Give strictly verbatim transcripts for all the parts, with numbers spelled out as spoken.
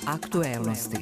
Aktuelnosti.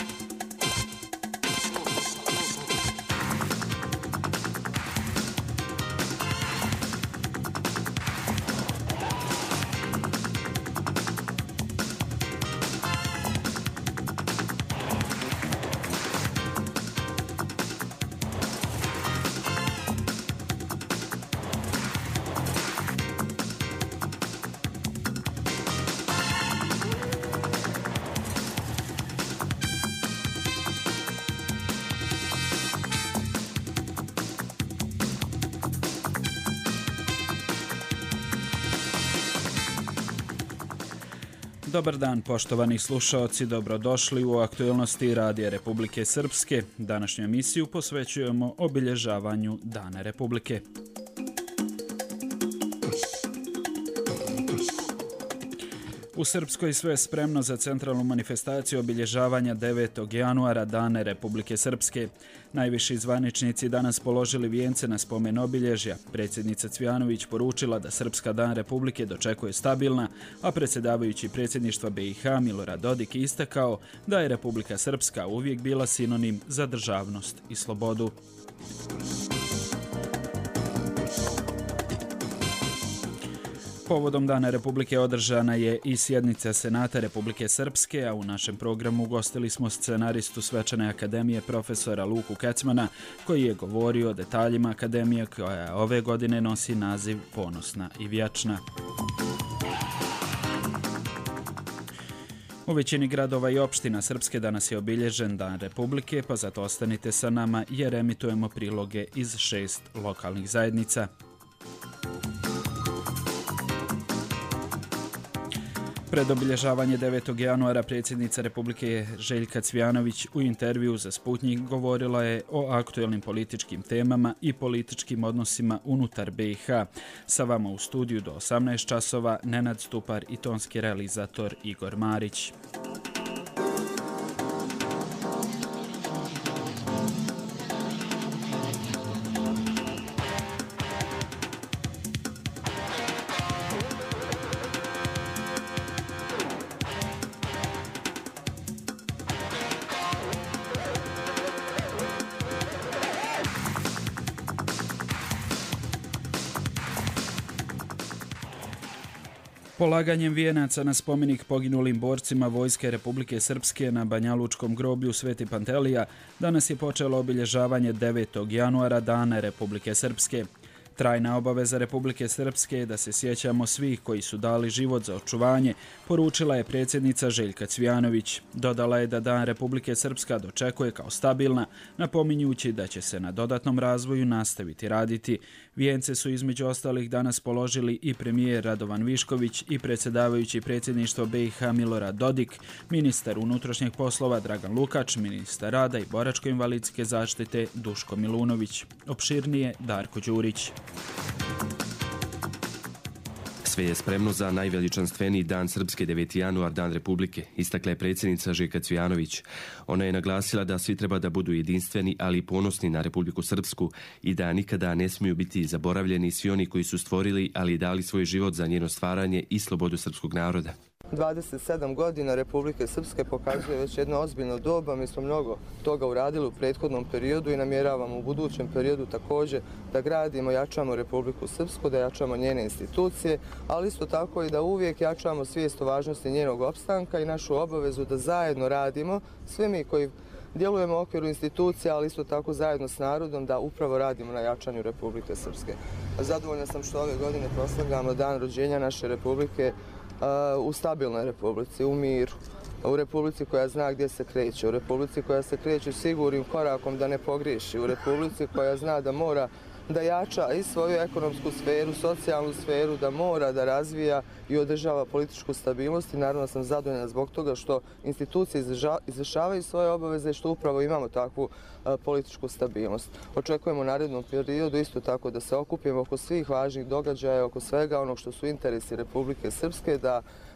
Dobar dan, poštovani slušaoci, dobrodošli u Aktuelnosti Radija Republike Srpske. Današnju emisiju posvećujemo obilježavanju Dana Republike. U Srpskoj sve je spremno za centralnu manifestaciju obilježavanja devetog januara Dana Republike Srpske. Najviši zvaničnici danas položili vijence na spomen obilježja. Predsjednica Cvijanović poručila da Srpska Dan Republike dočekuje stabilna, a predsjedavajući predsjedništva B i H Milorad Dodik istakao da je Republika Srpska uvijek bila sinonim za državnost i slobodu. Povodom Dana Republike održana je i sjednica Senata Republike Srpske, a u našem programu ugostili smo scenaristu Svečane akademije profesora Luku Kecmana, koji je govorio o detaljima akademije koja ove godine nosi naziv Ponosna i vječna. U većini gradova i opština Srpske danas je obilježen Dan Republike, pa zato ostanite sa nama jer emitujemo priloge iz šest lokalnih zajednica. Pred obilježavanje devetog januara predsjednica Republike Željka Cvijanović u intervju za Sputnjik govorila je o aktuelnim političkim temama i političkim odnosima unutar B i H. Sa vama u studiju do osamnaest časova Nenad Stupar i tonski realizator Igor Marić. Polaganjem vijenaca na spomenik poginulim borcima Vojske Republike Srpske na Banjalučkom groblju Sveti Pantelija danas je počelo obilježavanje devetog januara Dana Republike Srpske. Trajna obaveza Republike Srpske je da se sjećamo svih koji su dali život za očuvanje, poručila je predsjednica Željka Cvijanović. Dodala je da Dan Republike Srpska dočekuje kao stabilna, napominjući da će se na dodatnom razvoju nastaviti raditi. Vijence su između ostalih danas položili i premijer Radovan Višković i predsjedavajući predsjedništvo B i H Milorad Dodik, ministar unutrašnjih poslova Dragan Lukač, ministar rada i boračko-invalidske zaštite Duško Milunović. Opširnije Darko Đurić. Sve je spremno za najveličanstveniji Dan Srpske, deveti januar, Dan Republike, istakla je predsjednica Željka Cvijanović. Ona je naglasila da svi treba da budu jedinstveni, ali i ponosni na Republiku Srpsku i da nikada ne smiju biti zaboravljeni svi oni koji su stvorili, ali i dali svoj život za njeno stvaranje i slobodu srpskog naroda. dvadeset sedam godina Republike Srpske pokazuje već jedno ozbiljno doba. Mi smo mnogo toga uradili u prethodnom periodu i namjeravamo u budućem periodu također da gradimo, jačamo Republiku Srpsku, da jačamo njene institucije, ali isto tako i da uvijek jačamo svijest o važnosti njenog opstanka i našu obavezu da zajedno radimo, svi mi koji djelujemo u okviru institucija, ali isto tako zajedno s narodom, da upravo radimo na jačanju Republike Srpske. Zadovoljna sam što ove godine proslavljamo dan rođenja naše Republike u stabilnoj Republici, u miru, u Republici koja zna gdje se kreće, u Republici koja se kreće sigurnim korakom da ne pogriješi, u Republici koja zna da mora da jača i svoju ekonomsku sferu, socijalnu sferu, da mora da razvija i održava političku stabilnost i naravno sam zadovoljna zbog toga što institucije izvršavaju svoje obaveze i što upravo imamo takvu a, političku stabilnost. Očekujemo u narednom periodu isto tako da se okupimo oko svih važnih događaja, oko svega onog što su interesi Republike Srpske, da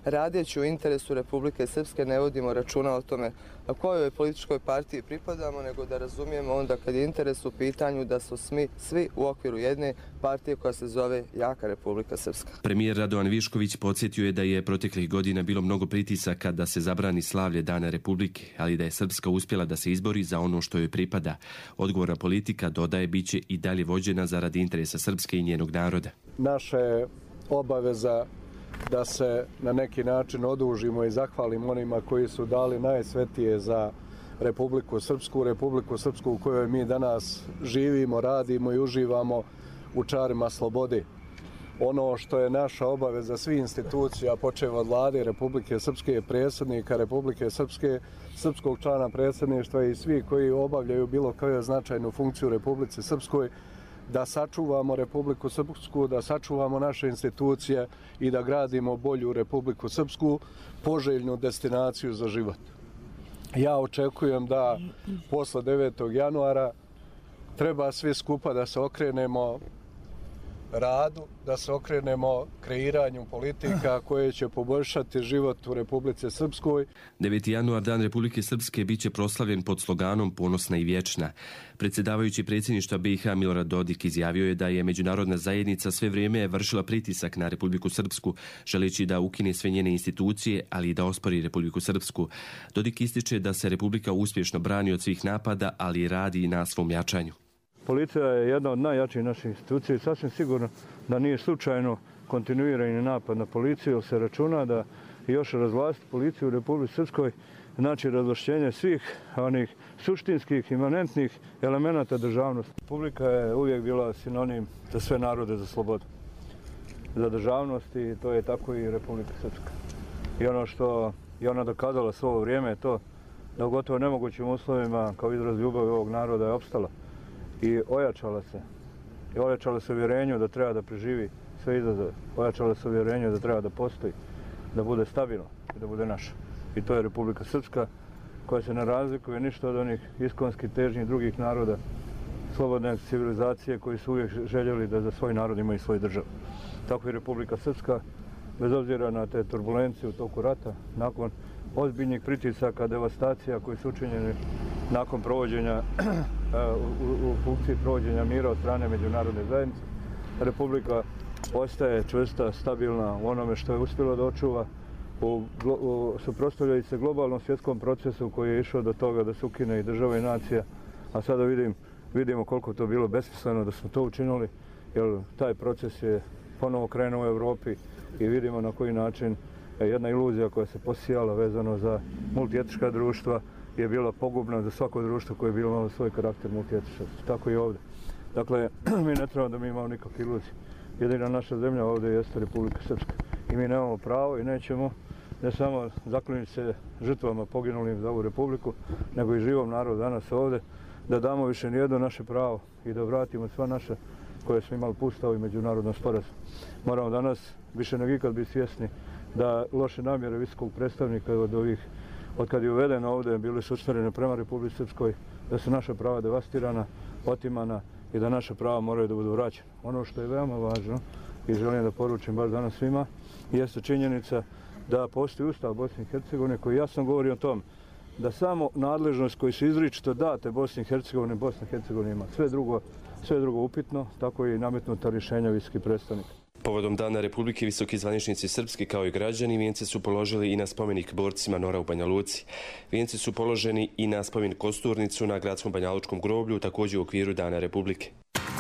radeći u interesu Republike Srpske ne vodimo računa o tome kojoj političkoj partiji pripadamo, nego da razumijemo onda kad je interes u pitanju da su svi, svi u okviru jedne partije koja se zove Jaka Republika Srpska. Premijer Radovan Višković podsjetio je da je proteklih godina bilo mnogo pritisaka da se zabrani slavlje Dana Republike, ali da je Srpska uspjela da se izbori za ono što joj pripada. Odgovorna politika, dodaje, biće i dalje vođena zaradi interesa Srpske i njenog naroda. Naša je obaveza da se na neki način odužimo i zahvalimo onima koji su dali najsvetije za Republiku Srpsku, Republiku Srpsku u kojoj mi danas živimo, radimo i uživamo u čarima slobode. Ono što je naša obaveza svih institucija, počev od vlade Republike Srpske, predsjednika Republike Srpske, srpskog člana predsjedništva i svi koji obavljaju bilo koju značajnu funkciju u Republici Srpskoj, da sačuvamo Republiku Srpsku, da sačuvamo naše institucije i da gradimo bolju Republiku Srpsku, poželjnu destinaciju za život. Ja očekujem da posle devetog januara treba svi skupa da se okrenemo radu, da se okrenemo kreiranju politika koje će poboljšati život u Republici Srpskoj. deveti januar, Dan Republike Srpske, bit će proslavljen pod sloganom Ponosna i vječna. Predsjedavajući predsjedništva B i H Milorad Dodik izjavio je da je međunarodna zajednica sve vrijeme vršila pritisak na Republiku Srpsku, želeći da ukine sve njene institucije, ali i da ospori Republiku Srpsku. Dodik ističe da se Republika uspješno brani od svih napada, ali i radi na svom jačanju. Policija je jedna od najjačih naših institucija i sasvim sigurno da nije slučajno kontinuirani napad na policiju, jer se računa da još razvlastiti policiju u Republici Srpskoj znači razvlašćenje svih onih suštinskih, imanentnih elemenata državnosti. Republika je uvijek bila sinonim za sve narode za slobodu, za državnost i to je tako i Republika Srpska. I ono što je ona dokazala svo ovo vrijeme je to da u gotovo nemogućim uslovima kao izraz ljubavi ovog naroda je opstala i ojačala se. I ojačala se uvjerenju da treba da preživi sve izazove. Ojačala se uvjerenju da treba da postoji, da bude stabilno i da bude naša. I to je Republika Srpska koja se ne razlikuje ništa od onih iskonskih težnjih drugih naroda, slobodne civilizacije koji su uvijek željeli da za svoj narod imaju svoju državu. Tako i Republika Srpska, bez obzira na te turbulencije u toku rata, nakon ozbiljnih pritisaka, devastacija koji su učinjeni nakon provođenja u, u funkciji provođenja mira od strane međunarodne zajednice, Republika ostaje čvrsta, stabilna u onome što je uspjela da očuva, u, u suprotstavljajući se globalnom svjetskom procesu koji je išao do toga da se ukine i država i nacija, a sada vidim, vidimo koliko to bilo besmisleno da smo to učinili, jer taj proces je ponovo krenuo u Europi i vidimo na koji način jedna iluzija koja se posijala vezano za multietička društva je bila pogubna za svako društvo koje je bilo malo svoj karakter multietičnosti. Tako i ovdje. Dakle, mi ne trebamo da mi imamo nikakve iluzije. Jedina naša zemlja ovdje jeste Republika Srpska. I mi nemamo pravo i nećemo ne samo zakloniti se žrtvama poginulim za ovu Republiku, nego i živom narodu danas ovdje, da damo više nijedno naše pravo i da vratimo sva naša koje smo imali pustao i međunarodno sporazum. Moramo danas više nego ikad biti svjesni da loše namjere visokog predstavnika od ovih, od kad je uvedeno ovdje, bili su usmjerene prema Republici Srpskoj, da su naša prava devastirana, otimana i da naša prava moraju da budu vraćena. Ono što je veoma važno i želim da poručim baš danas svima, jeste činjenica da postoji Ustav Bosne i Hercegovine koji jasno govori o tom da samo nadležnost koji su izričito date Bosni i Hercegovini, Bosna i Hercegovina ima sve drugo, sve drugo upitno, tako i nametnuta rješenja visokih predstavnika. Povodom Dana Republike visoki zvaničnici srpski kao i građani vijence su položili i na spomenik borcima Nora u Banja Luci. Vijence su položeni i na spomen kosturnicu na gradskom banjalučkom groblju, također u okviru Dana Republike.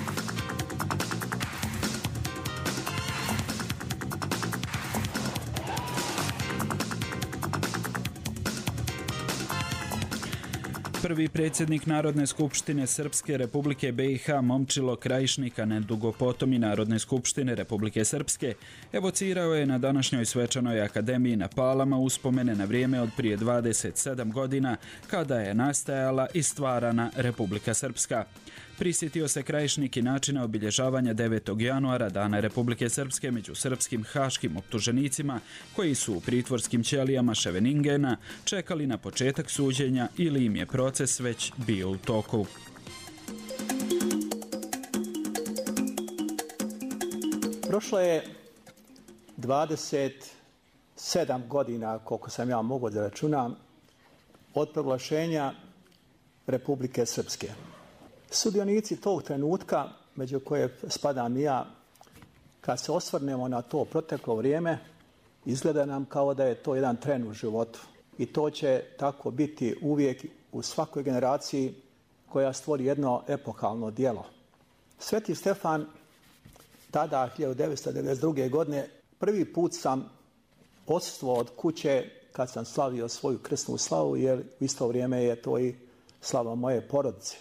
Prvi predsjednik Narodne skupštine Srpske Republike B i H Momčilo Krajišnik, a nedugo potom i Narodne skupštine Republike Srpske, evocirao je na današnjoj svečanoj akademiji na Palama uspomene na vrijeme od prije dvadeset sedam godina kada je nastajala i stvarana Republika Srpska. Prisjetio se Krajišnik i načina obilježavanja devetog januara Dana Republike Srpske među srpskim haškim optuženicima koji su u pritvorskim ćelijama Ševeningena čekali na početak suđenja ili im je proces već bio u toku. Prošlo je dvadeset sedam godina, koliko sam ja mogao da računam, od proglašenja Republike Srpske. Sudionici tog trenutka, među koje spadam i ja, kad se osvrnemo na to proteklo vrijeme, izgleda nam kao da je to jedan tren u životu. I to će tako biti uvijek u svakoj generaciji koja stvori jedno epohalno djelo. Sveti Stefan, tada hiljadu devetsto devedeset druge. godine, prvi put sam odsustvovao od kuće kad sam slavio svoju krsnu slavu, jer u isto vrijeme je to i slava moje porodice.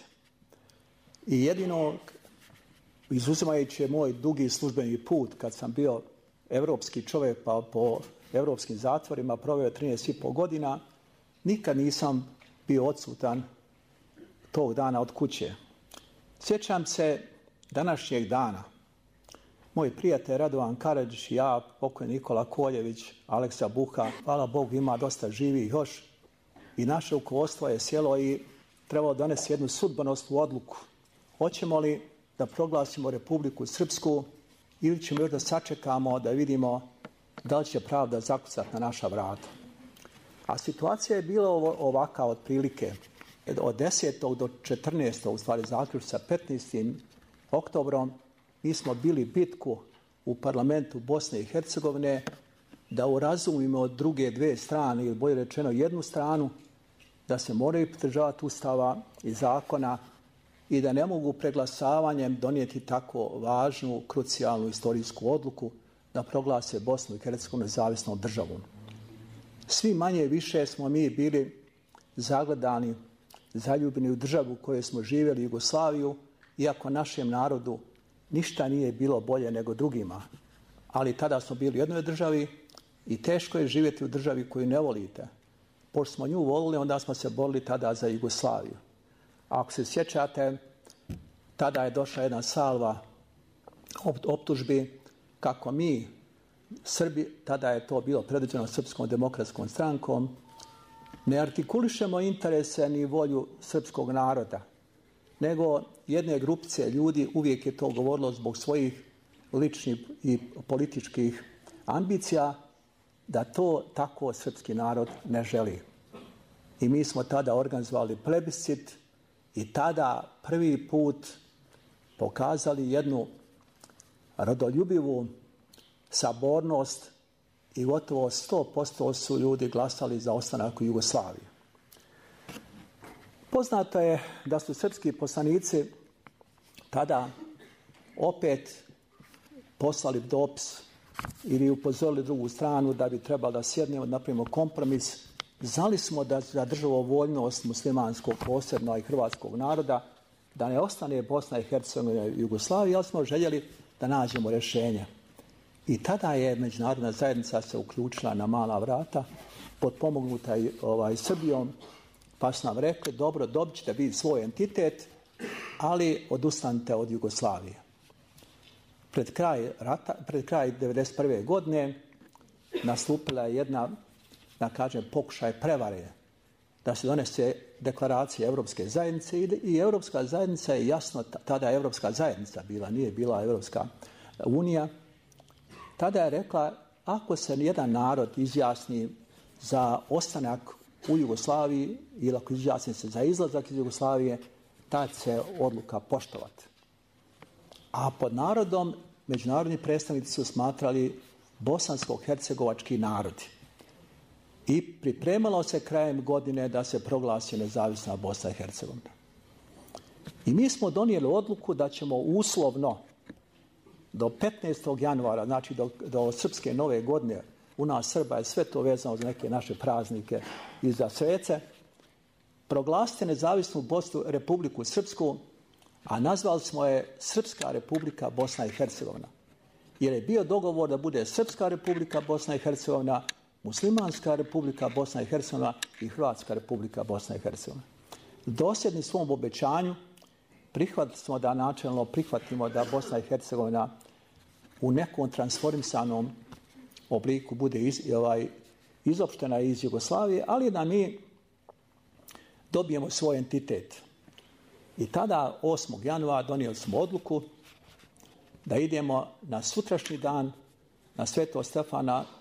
I jedino, izuzimajući moj dugi službeni put, kad sam bio evropski čovjek pa po evropskim zatvorima proveo trinaest i pol godina, nikad nisam bio odsutan tog dana od kuće. Sjećam se današnjeg dana. Moj prijatelj Radovan Karadžić, ja, pokojni Nikola Koljević, Aleksa Buha, hvala Bogu ima dosta živih još, i naše rukovodstvo je sjelo i trebalo donesti jednu sudbonosnu odluku. Hoćemo li da proglasimo Republiku Srpsku ili ćemo još da sačekamo da vidimo da li će pravda zakucati na naša vrata. A situacija je bila ovaka otprilike. Od desetog do četrnaestog, u stvari zaključno sa petnaestim oktobrom, mi smo bili bitku u parlamentu Bosne i Hercegovine da urazumimo druge dve strane, ili bolje rečeno jednu stranu, da se moraju pridržavati Ustava i zakona i da ne mogu preglasavanjem donijeti tako važnu, krucijalnu istorijsku odluku da proglase Bosnu i Hercegovinu nezavisnom državom. Svi manje više smo mi bili zagledani, zaljubljeni u državu u kojoj smo živjeli, Jugoslaviju, iako našem narodu ništa nije bilo bolje nego drugima. Ali tada smo bili u jednoj državi i teško je živjeti u državi koju ne volite. Pošto smo nju volili, onda smo se borili tada za Jugoslaviju. A ako se sjećate, tada je došla jedna salva optužbi kako mi, Srbi, tada je to bilo predviđeno Srpskom demokratskom strankom, ne artikulišemo interese ni volju srpskog naroda, nego jedne grupice ljudi, uvijek je to govorilo zbog svojih ličnih i političkih ambicija, da to tako srpski narod ne želi. I mi smo tada organizovali plebiscit i tada prvi put pokazali jednu rodoljubivu sabornost i gotovo sto posto su ljudi glasali za ostanak u Jugoslaviji. Poznato je da su srpski poslanici tada opet poslali dopis ili upozorili drugu stranu da bi trebalo da sjednemo, da napravimo kompromis. Znali smo da za državovoljnost muslimanskog posebno i hrvatskog naroda da ne ostane Bosna i Hercegovina i Jugoslavija, ali smo željeli da nađemo rješenje. I tada je međunarodna zajednica se uključila na mala vrata, potpomognuta ovaj, Srbijom, pa su nam rekli, dobro, dobit ćete vi svoj entitet, ali odustanite od Jugoslavije. Pred kraj, rata, pred kraj devedeset prve. godine nastupila je jedna, da kažem, pokušaj prevare da se donese deklaracija Europske zajednice i, i Europska zajednica je jasno, tada je Europska zajednica bila, nije bila Europska unija, tada je rekla, ako se jedan narod izjasni za ostanak u Jugoslaviji ili ako izjasni se za izlazak iz Jugoslavije, tad se odluka poštovati. A pod narodom međunarodni predstavnici su smatrali bosansko-hercegovački narodi. I pripremalo se krajem godine da se proglasi nezavisna Bosna i Hercegovina. I mi smo donijeli odluku da ćemo uslovno do petnaestog januara, znači do, do srpske nove godine, u nas Srba je sve to vezano za neke naše praznike i za svece, proglasiti nezavisnu Bosnu, Republiku Srpsku, a nazvali smo je Srpska Republika Bosna i Hercegovina. Jer je bio dogovor da bude Srpska Republika Bosna i Hercegovina, Muslimanska Republika Bosna i Hercegovina i Hrvatska Republika Bosna i Hercegovina. Dosljedni svom obećanju prihvatili smo da načelno prihvatimo da Bosna i Hercegovina u nekom transformisanom obliku bude iz, ovaj, izopštena iz Jugoslavije, ali da mi dobijemo svoj entitet. I tada, osmog januara, donijeli smo odluku da idemo na sutrašnji dan, na Svetog Stefana,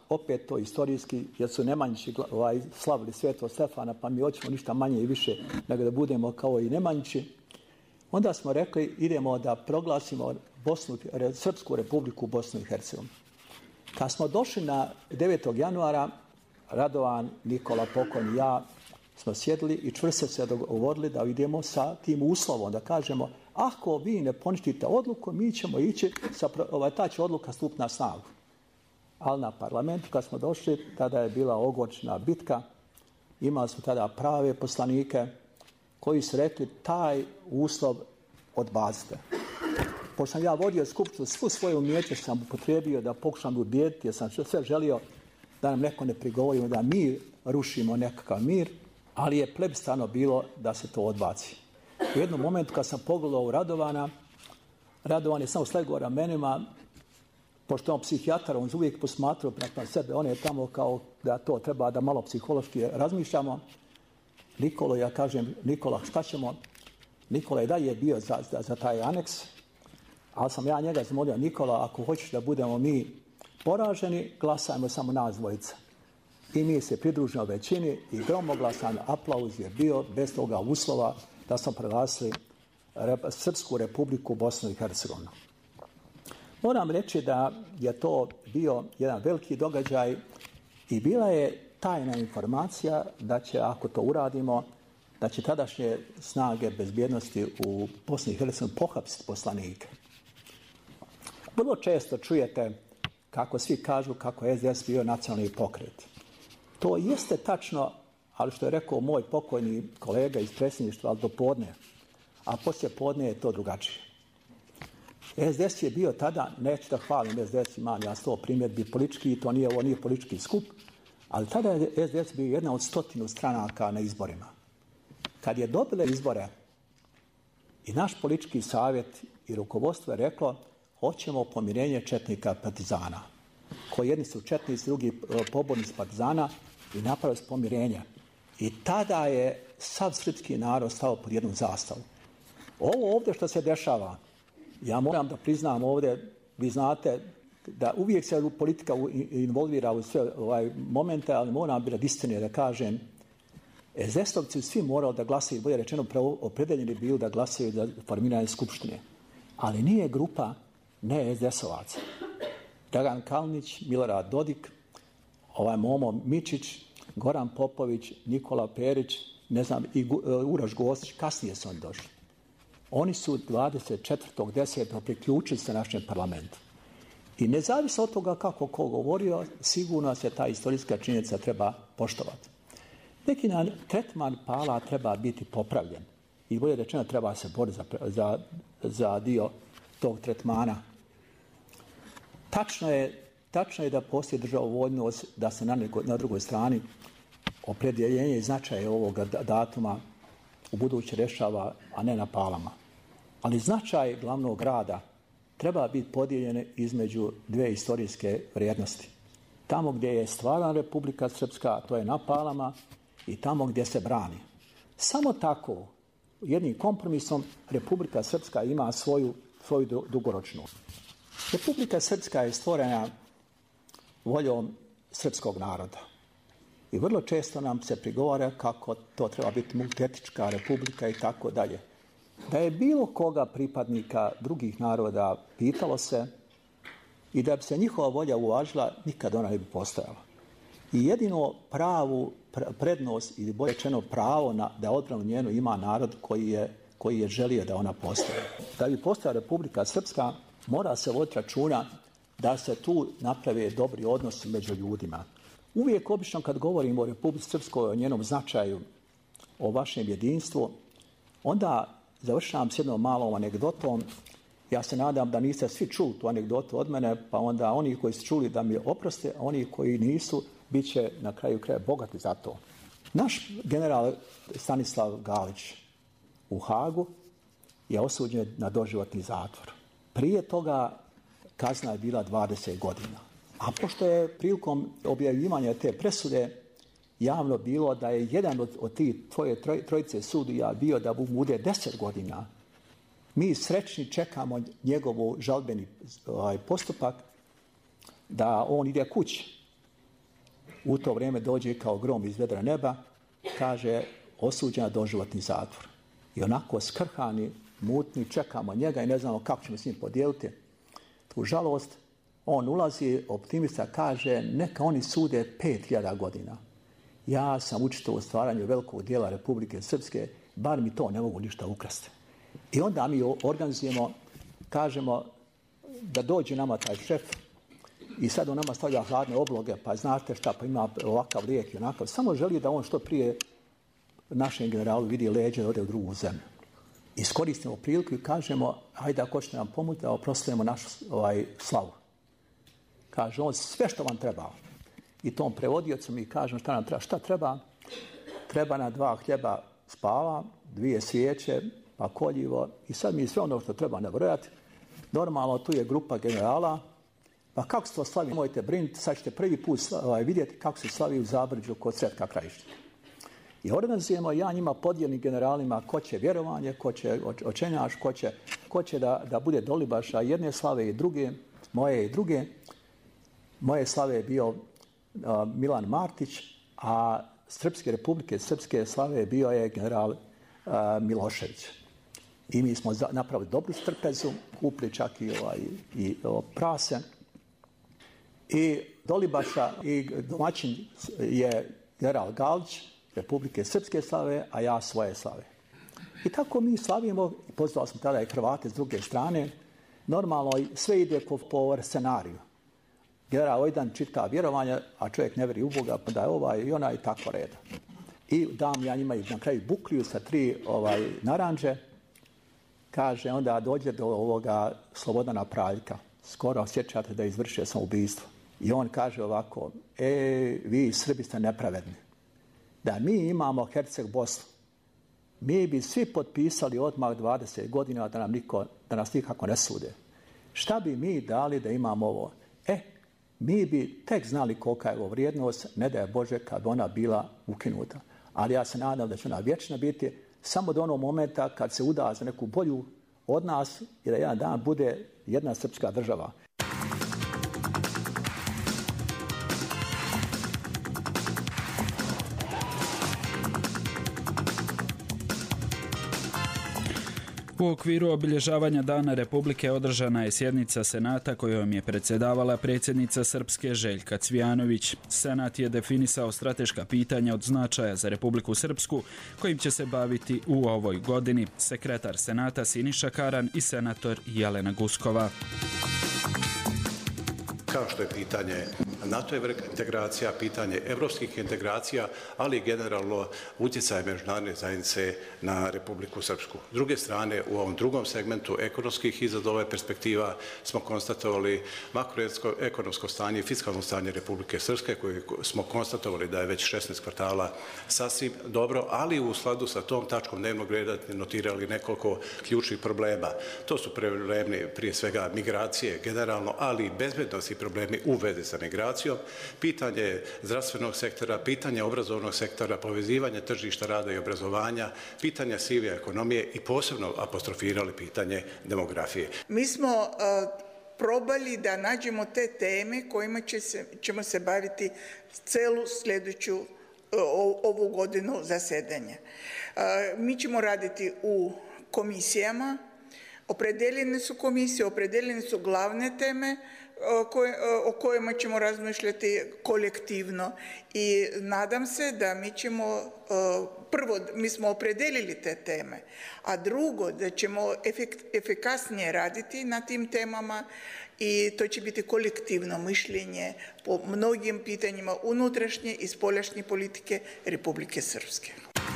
opet to istorijski, jer su Nemanjići ovaj, slavili Svetog Stefana, pa mi hoćemo ništa manje i više nego da budemo kao i Nemanjići. Onda smo rekli idemo da proglasimo Bosnu, Srpsku republiku Bosnu i Hercegovinu. Kad smo došli na devetog januara, Radovan, Nikola, pokojni, ja smo sjedili i čvrsto se dogovorili da idemo sa tim uslovom, da kažemo ako vi ne poništite odluku, mi ćemo ići, sa, ovaj, ta će odluka stupiti na snagu. Ali na parlamentu kad smo došli, tada je bila ogorčna bitka, imali smo tada prave poslanike koji su rekli taj uslov odbacite. Pošto sam ja vodio skupštinu, svu svoje umijeće sam upotrijebio da pokušam ubijediti, jer sam sve želio da nam neko ne prigovorimo, da mi rušimo nekakav mir, ali je plebiscitno bilo da se to odbaci. U jednom momentu kad sam pogledao u Radovana, Radovan je samo slegao ramenima, pošto on psihijatar, on uvijek posmatrao prema sebe, on je tamo kao da to treba da malo psihološki razmišljamo. Nikola, ja kažem, Nikola, šta ćemo? Nikola je dalje bio za, za, za taj aneks, ali sam ja njega zamolio, Nikola, ako hoćeš da budemo mi poraženi, glasajmo samo nas dvojica. I mi se pridružimo većini i gromoglasan aplauz je bio bez toga uslova da smo proglasili Srpsku republiku Bosnu i Hercegovinu. Moram reći da je to bio jedan veliki događaj i bila je tajna informacija da će, ako to uradimo, da će tadašnje snage bezbjednosti u Bosni i Hercegovini pohapsiti poslanike. Vrlo često čujete kako svi kažu kako je S D S bio nacionalni pokret. To jeste tačno, ali što je rekao moj pokojni kolega iz predsjedništva, ali do podne, a poslije podne je to drugačije. S D S je bio tada, neću da hvalim S D S, imam ja sto primjedbi politički, to nije, ovo nije politički skup, ali tada je S D S bio jedna od stotinu stranaka na izborima. Kad je dobile izbore i naš politički savjet i rukovodstvo je reklo hoćemo pomirenje četnika partizana, koji jedni su četnici, drugi pobornici partizana i napravili su pomirenje. I tada je sav srpski narod stao pod jednu zastavu. Ovo ovdje što se dešava, ja moram da priznam ovdje, vi znate da uvijek se politika involvira u sve ovaj momente, ali moram biti istine da kažem, S D S-ovci svi morali da glasaju, bolje rečeno opredeljeni bili da glasaju za formiranje skupštine. Ali nije grupa ne S D S-ovaca. Dragan Kalinić, Milorad Dodik, ovaj Momo Mičić, Goran Popović, Nikola Perić, ne znam, i Uroš Gostić, kasnije su oni došli. Oni su dvadeset četvrtog desetog priključili se našem parlamentu. I nezavisno od toga kako ko govorio, sigurno se ta istorijska činjenica treba poštovati. Neki na tretman Pala treba biti popravljen. I bolje rečeno treba se boriti za, za, za dio tog tretmana. Tačno je, tačno je da postoji državovoljnost da se na, nego, na drugoj strani opredjeljenje i značaje ovoga datuma u buduće rešava, a ne na Palama. Ali značaj glavnog grada treba biti podijeljen između dve istorijske vrijednosti. Tamo gdje je stvarna Republika Srpska, to je na Palama, i tamo gdje se brani. Samo tako, jednim kompromisom, Republika Srpska ima svoju, svoju dugoročnu. Republika Srpska je stvorena voljom srpskog naroda. I vrlo često nam se prigovara kako to treba biti multietička republika i tako dalje. Da je bilo koga pripadnika drugih naroda pitalo se i da bi se njihova volja uvažila, nikad ona ne bi postojala. I jedino pravu prednost ili bolje rečeno pravo na, da odbranu njenu ima narod koji je, koji je želio da ona postoje. Da bi postojala Republika Srpska, mora se voditi računa da se tu naprave dobri odnosi među ljudima. Uvijek obično kad govorimo o Republici Srpskoj, o njenom značaju, o vašem jedinstvu, onda završavam s jednom malom anegdotom. Ja se nadam da niste svi čuli tu anegdotu od mene, pa onda oni koji su čuli da mi oproste, a oni koji nisu, bit će na kraju kraja bogati za to. Naš general Stanislav Galić u Hagu je osuđen na doživotni zatvor. Prije toga kazna je bila dvadeset godina. A pošto je prilikom objavljivanja te presude javno bilo da je jedan od, od tih tvoje troj, trojice sudija bio da mu bude deset godina, mi srećni čekamo njegovu žalbeni ovaj, postupak da on ide kući. u to vrijeme dođe kao grom iz vedra neba, kaže osuđena doživotni zatvor. I onako skrhani, mutni, čekamo njega i ne znamo kako ćemo s njim podijeliti tu žalost. On ulazi, optimista, kaže neka oni sude pet hiljada godina. Ja sam učitelj u stvaranju velikog dijela Republike Srpske, bar mi to ne mogu ništa ukrasti. I onda mi organizujemo, kažemo da dođe nama taj šef i sad on nama stavlja hladne obloge, pa znate šta, pa ima ovakav lijek i onakav. Samo želi da on što prije našem generalu vidi leđe i ode u drugu zemlju. Iskoristimo priliku i kažemo, hajde ako ćete nam pomoći da oprostujemo našu ovaj, slavu. Kaže on, sve što vam treba. I tom prevodiocu mi kažemo šta nam treba. Šta treba? Treba na dva hljeba spava, dvije svijeće, pa koljivo. I sad mi sve ono što treba nabrojati. Normalno tu je grupa generala. Pa kako se to slavi? Mojte brinuti, sad ćete prvi put ovaj, vidjeti kako se slavi u Zabrđu kod Cvetka Krajišnika. I organizujemo, ja njima podijelim generalima ko će vjerovanje, ko će očenjaš, ko će, ko će da, da bude dolibaša jedne slave i druge, moje i druge. Moje slave je bio uh, Milan Martić, a Srpske republike, Srpske slave bio je general uh, Milošević. I mi smo za, napravili dobru strpezu, kupili čak i, ovaj, i o, prase. I dolibaša i domaćin je general Galić, Republike Srpske slave, a ja svoje slave. I tako mi slavimo, pozvali smo tada i Hrvate s druge strane, normalno sve ide po scenariju. General Ojdan čita vjerovanje, a čovjek ne veri u Boga, pa da je ovaj i ona i tako reda. I dam ja njima na kraju bukliju sa tri ovaj, naranđe, kaže onda dođe do ovoga Slobodana Praljka, skoro osjećate da izvršio samoubistvo. I on kaže ovako, e, vi Srbi ste nepravedni. Da mi imamo Herceg Bosnu, mi bi svi potpisali odmah dvadeset godina da, nam niko, da nas nikako ne sude. Šta bi mi dali da imamo ovo? E, mi bi tek znali kolika je ovo vrijednost, ne da je Bože kad ona bila ukinuta. Ali ja se nadam da će ona vječna biti samo do onog momenta kad se uda za neku bolju od nas i da jedan dan bude jedna srpska država. U okviru obilježavanja Dana Republike održana je sjednica Senata kojom je predsjedavala predsjednica Srpske Željka Cvijanović. Senat je definisao strateška pitanja od značaja za Republiku Srpsku kojim će se baviti u ovoj godini. Sekretar Senata Siniša Karan i senator Jelena Guskova. Kao što je pitanje NATO integracija, pitanje evropskih integracija, ali i generalno utjecaj međunarodne zajednice na Republiku Srpsku. S druge strane, u ovom drugom segmentu ekonomskih izazova perspektiva smo konstatovali makroekonomsko stanje i fiskalno stanje Republike Srpske, koje smo konstatovali da je već šesnaest kvartala sasvim dobro, ali u skladu sa tom tačkom dnevnog reda notirali nekoliko ključnih problema. To su problemi prije svega migracije generalno, ali i bezbednosti problemi u vezi sa migracijom, pitanje zdravstvenog sektora, pitanje obrazovnog sektora, povezivanje tržišta rada i obrazovanja, pitanje sive ekonomije i posebno apostrofirali pitanje demografije. Mi smo uh, probali da nađemo te teme kojima će se, ćemo se baviti celu sljedeću uh, ovu godinu zasedanja. Uh, mi ćemo raditi u komisijama, opredeljene su komisije, opredeljene su glavne teme o kojima ćemo razmišljati kolektivno i nadam se da mi ćemo, prvo, mi smo opredelili te teme, a drugo, da ćemo efikasnije raditi na tim temama i to će biti kolektivno mišljenje po mnogim pitanjima unutrašnje i spoljašnje politike Republike Srpske.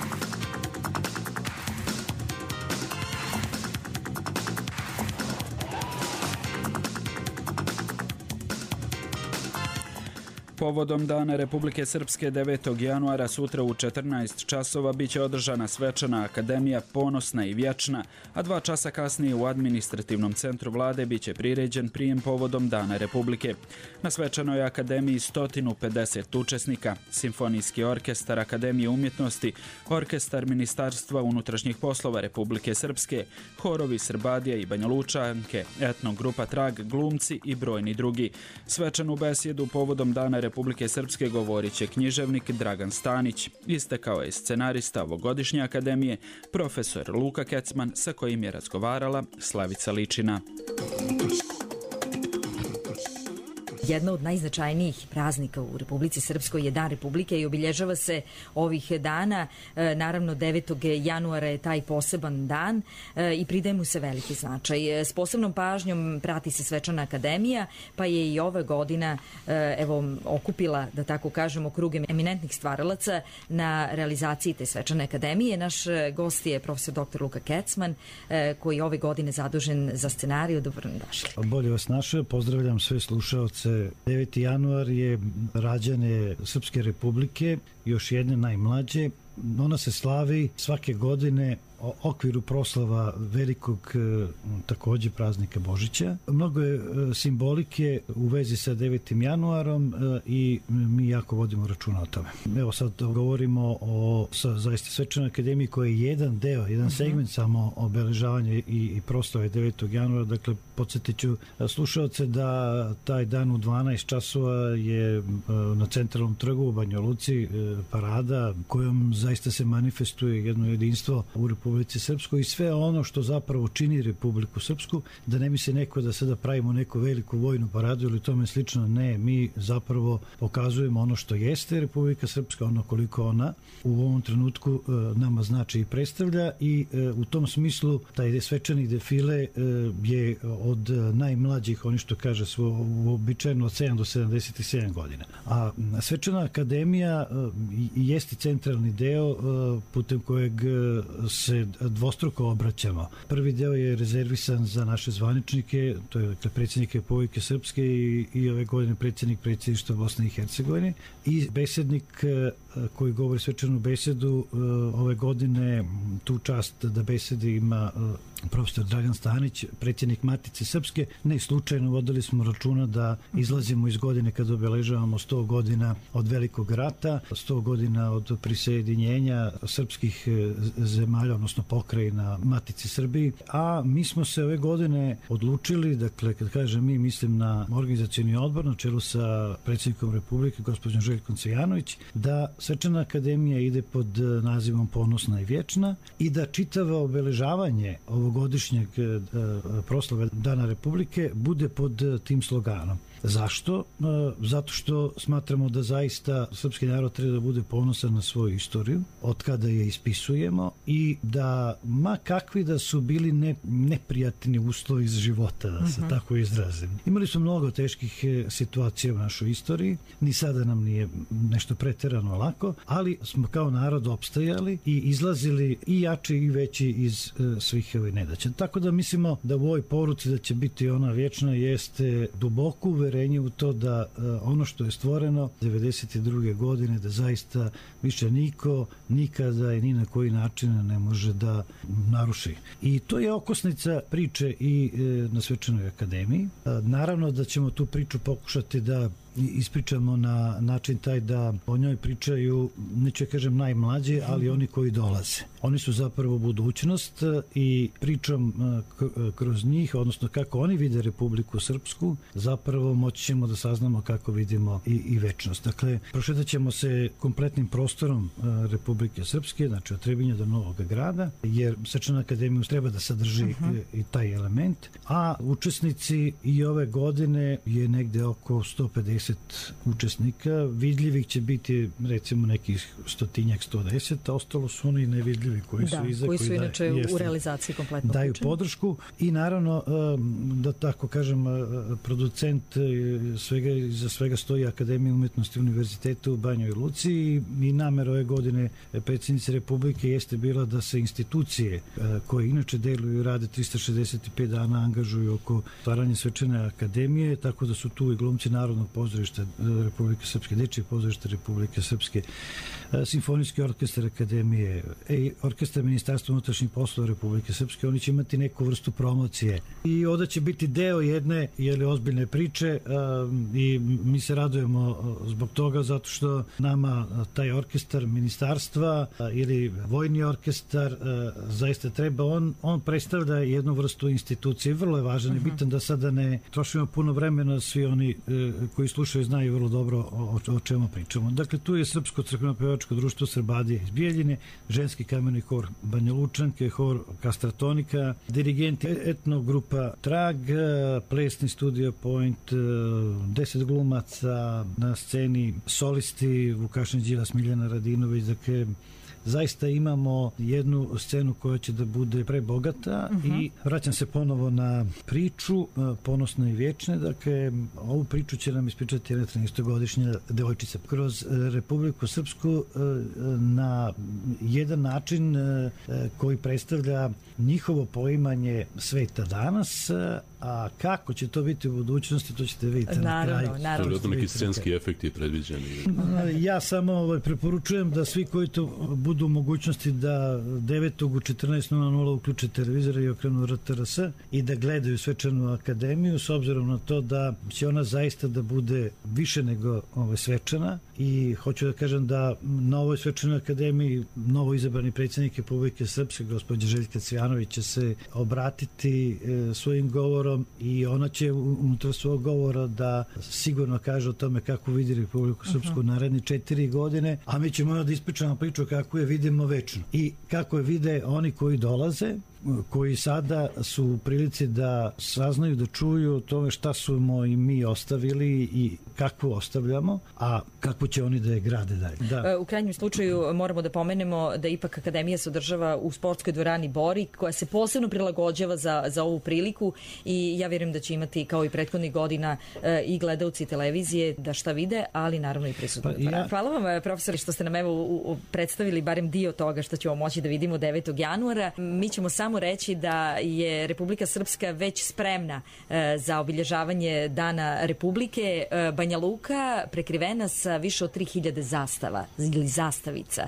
Povodom Dana Republike Srpske devetog januara sutra u četrnaest časova biće održana svečana akademija Ponosna i vječna, a dva časa kasnije u administrativnom centru vlade biće priređen prijem povodom Dana Republike. Na svečanoj akademiji sto pedeset učesnika, Simfonijski orkestar Akademije umjetnosti, Orkestar Ministarstva unutrašnjih poslova Republike Srpske, horovi Srbadija i Banja Lučanke, etnogrupa Trag, glumci i brojni drugi. Svečanu besjedu povodom Dana Republike Republike Srpske govorit će književnik Dragan Stanić. Istakao je scenarista ovogodišnje akademije, profesor Luka Kecman, sa kojim je razgovarala Slavica Ličina. Jedna od najznačajnijih praznika u Republici Srpskoj je Dan Republike i obilježava se ovih dana. Naravno, devetog januara je taj poseban dan i pridaje mu se veliki značaj. S posebnom pažnjom prati se Svečana akademija, pa je i ova godina evo, okupila, da tako kažemo, krug eminentnih stvaralaca na realizaciji te Svečane akademije. Naš gost je profesor doktor Luka Kecman, koji je ove godine zadužen za scenariju. Dobro nam došli. Bolje vas našao. Pozdravljam sve slušaoce. deveti januar je rađanje Srpske republike, još jedne najmlađe. Ona se slavi svake godine u okviru proslava velikog takođe praznika Božića. Mnogo je simbolike u vezi sa devetim januarom i mi jako vodimo računa o tome. Evo sad govorimo o sa, zaista Svečanoj akademiji koja je jedan deo, jedan segment samo obeležavanja i, i proslave devetog januara. Dakle, podsjetit ću slušalce da taj dan u dvanaest časova je na centralnom trgu u Banja Luci parada kojom zaista se manifestuje jedno jedinstvo u Republici Srpskoj i sve ono što zapravo čini Republiku Srpsku, da ne misli neko da sada pravimo neku veliku vojnu paradu ili tome slično. Ne, mi zapravo pokazujemo ono što jeste Republika Srpska, ono koliko ona u ovom trenutku nama znači i predstavlja i u tom smislu taj svečani defile je od najmlađih, oni što kaže svo uobičajeno od sedam do sedamdeset sedam godina. A Svečana akademija jeste centralni deo putem kojeg se dvostruko obraćamo. Prvi deo je rezervisan za naše zvaničnike, to je dakle, predsjednik Republike Srpske i, i ove godine predsjednik predsjedništva Bosne i Hercegovine i besednik koji govori svečanu besedu ove godine tu čast da besedi ima profesor Dragan Stanić, predsjednik Matice Srpske. Ne slučajno vodili smo računa da izlazimo iz godine kada obeležavamo sto godina od Velikog rata, sto godina od prisjedinjenja srpskih zemalja, odnosno pokrajina Matici Srbiji, a mi smo se ove godine odlučili, dakle, kad kažem mi, mislim na organizacioni odbor na čelu sa predsjednikom Republike, gospođom Željkom Cvijanović, da Svečana akademija ide pod nazivom Ponosna i vječna i da čitavo obeležavanje ovogodišnjeg proslave Dana Republike bude pod tim sloganom. Zašto? Zato što smatramo da zaista srpski narod treba da bude ponosan na svoju istoriju, od kada je ispisujemo i da ma kakvi da su bili ne, neprijatni uslovi iz života, da se uh-huh. tako izrazim. Imali smo mnogo teških situacija u našoj istoriji, ni sada nam nije nešto preterano lako, ali smo kao narod opstajali i izlazili i jači i veći iz uh, svih ovih nedaća. Tako da mislimo da u ovoj poruci da će biti ona vječna jeste duboko uverenje u to da uh, ono što je stvoreno devedeset druge godine da zaista više niko nikada i ni na koji način ne može da naruši. I to je okosnica priče i e, na Svečanoj akademiji. A, naravno da ćemo tu priču pokušati da ispričamo na način taj da o njoj pričaju, neću kažem najmlađi, ali oni koji dolaze. Oni su zapravo budućnost i pričom kroz njih, odnosno kako oni vide Republiku Srpsku, zapravo moći ćemo da saznamo kako vidimo i, i večnost. Dakle, prošetat ćemo se kompletnim prostorom Republike Srpske, znači od Trebinja do Novog Grada, jer Svečana akademija treba da sadrži uh-huh. i taj element, a učesnici i ove godine je negde oko sto pedeset učesnika. Vidljivih će biti recimo nekih stotinjak, sto deset, a ostalo su oni nevidljivi koji da, su iza, koji su koji inače daju, u realizaciji kompletno daju uključeni. Podršku i naravno da tako kažem producent svega, za svega stoji Akademija umetnosti Univerziteta u Banjoj Luci i, i namera ove godine predsjednice Republike jeste bila da se institucije koje inače deluju i rade trista šezdeset pet dana angažuju oko stvaranja Svečane akademije, tako da su tu i glumci Narodnog pozorišta Republike Srpske, Dečije pozorište Republike Srpske, Simfonijski orkestar Akademije, i orkestar Ministarstva unutrašnjih poslova Republike Srpske. Oni će imati neku vrstu promocije i ovdje će biti deo jedne jeli, ozbiljne priče i mi se radujemo zbog toga zato što nama taj orkestar ministarstva ili vojni orkestar zaista treba, on, on predstavlja jednu vrstu institucije, vrlo je važan i uh-huh. bitan da sada ne trošimo puno vremena svi oni koji slušaju slušaju znaju vrlo dobro o, o čemu pričamo. Dakle, tu je Srpsko crkveno-pevačko društvo Srbadije iz Bijeljine, ženski kamerni hor Banja Lučanke, hor Kastratonika, dirigenti etnogrupa Trag, plesni studio Point, deset glumaca na sceni, solisti Vukašin Đilas, Miljana Radinović, dakle, zaista imamo jednu scenu koja će da bude prebogata uh -huh. i vraćam se ponovo na priču, ponosne i vječne, dakle, ovu priču će nam ispričati jedna trinaestogodišnja devojčica kroz Republiku Srpsku na jedan način koji predstavlja njihovo poimanje sveta danas, a kako će to biti u budućnosti, to ćete vidjeti na kraju. Naravno, naravno. Neki scenski efekti predviđeni. Ja samo ovaj, preporučujem da svi koji to budu u mogućnosti da devetog u četrnaest nula nula uključe televizor i okrenu R T R S i da gledaju Svečanu akademiju, s obzirom na to da će ona zaista da bude više nego ovaj, svečana, i hoću da kažem da na ovoj Svečanoj akademiji novo izabrani predsjednik Republike Srpske, gospođa Željka Cvijanović, će se obratiti e, svojim govorom i ona će unutar svog govora da sigurno kaže o tome kako vidi Republiku Srpsku uh -huh. naredni četiri godine, a mi ćemo da ispričamo priču kako je vidimo večno i kako je vide oni koji dolaze, koji sada su u prilici da saznaju, da čuju o tome šta smo i mi ostavili i kakvu ostavljamo, a kako će oni da je grade dalje. Da. U krajnjem slučaju moramo da pomenemo da ipak Akademija se održava u sportskoj dvorani Bori, koja se posebno prilagođava za, za ovu priliku, i ja vjerujem da će imati, kao i prethodnih godina, i gledalci televizije da šta vide, ali naravno i prisutno. Pa ja... Hvala vam, profesori, što ste nam evo u, predstavili barem dio toga što ćemo moći da vidimo devetog januara. Mi ćemo samo reći da je Republika Srpska već spremna e, za obilježavanje Dana Republike. E, Banja Luka prekrivena sa više od tri hiljade zastava ili zastavica.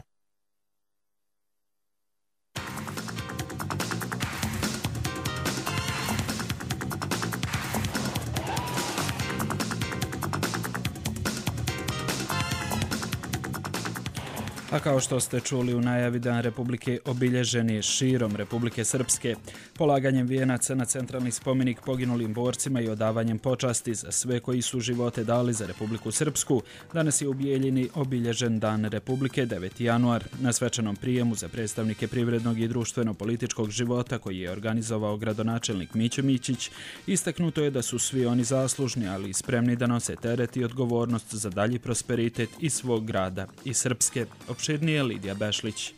A kao što ste čuli u najavi, Dan Republike obilježen je širom Republike Srpske, polaganjem vijenaca na centralni spomenik poginulim borcima i odavanjem počasti za sve koji su živote dali za Republiku Srpsku. Danas je u Bijeljini obilježen Dan Republike, deveti januar. Na svečanom prijemu za predstavnike privrednog i društveno-političkog života, koji je organizovao gradonačelnik Mićo Mićić, istaknuto je da su svi oni zaslužni, ali i spremni da nose teret i odgovornost za dalji prosperitet i svog grada i Srpske. Opširnije Lidija Bešlić.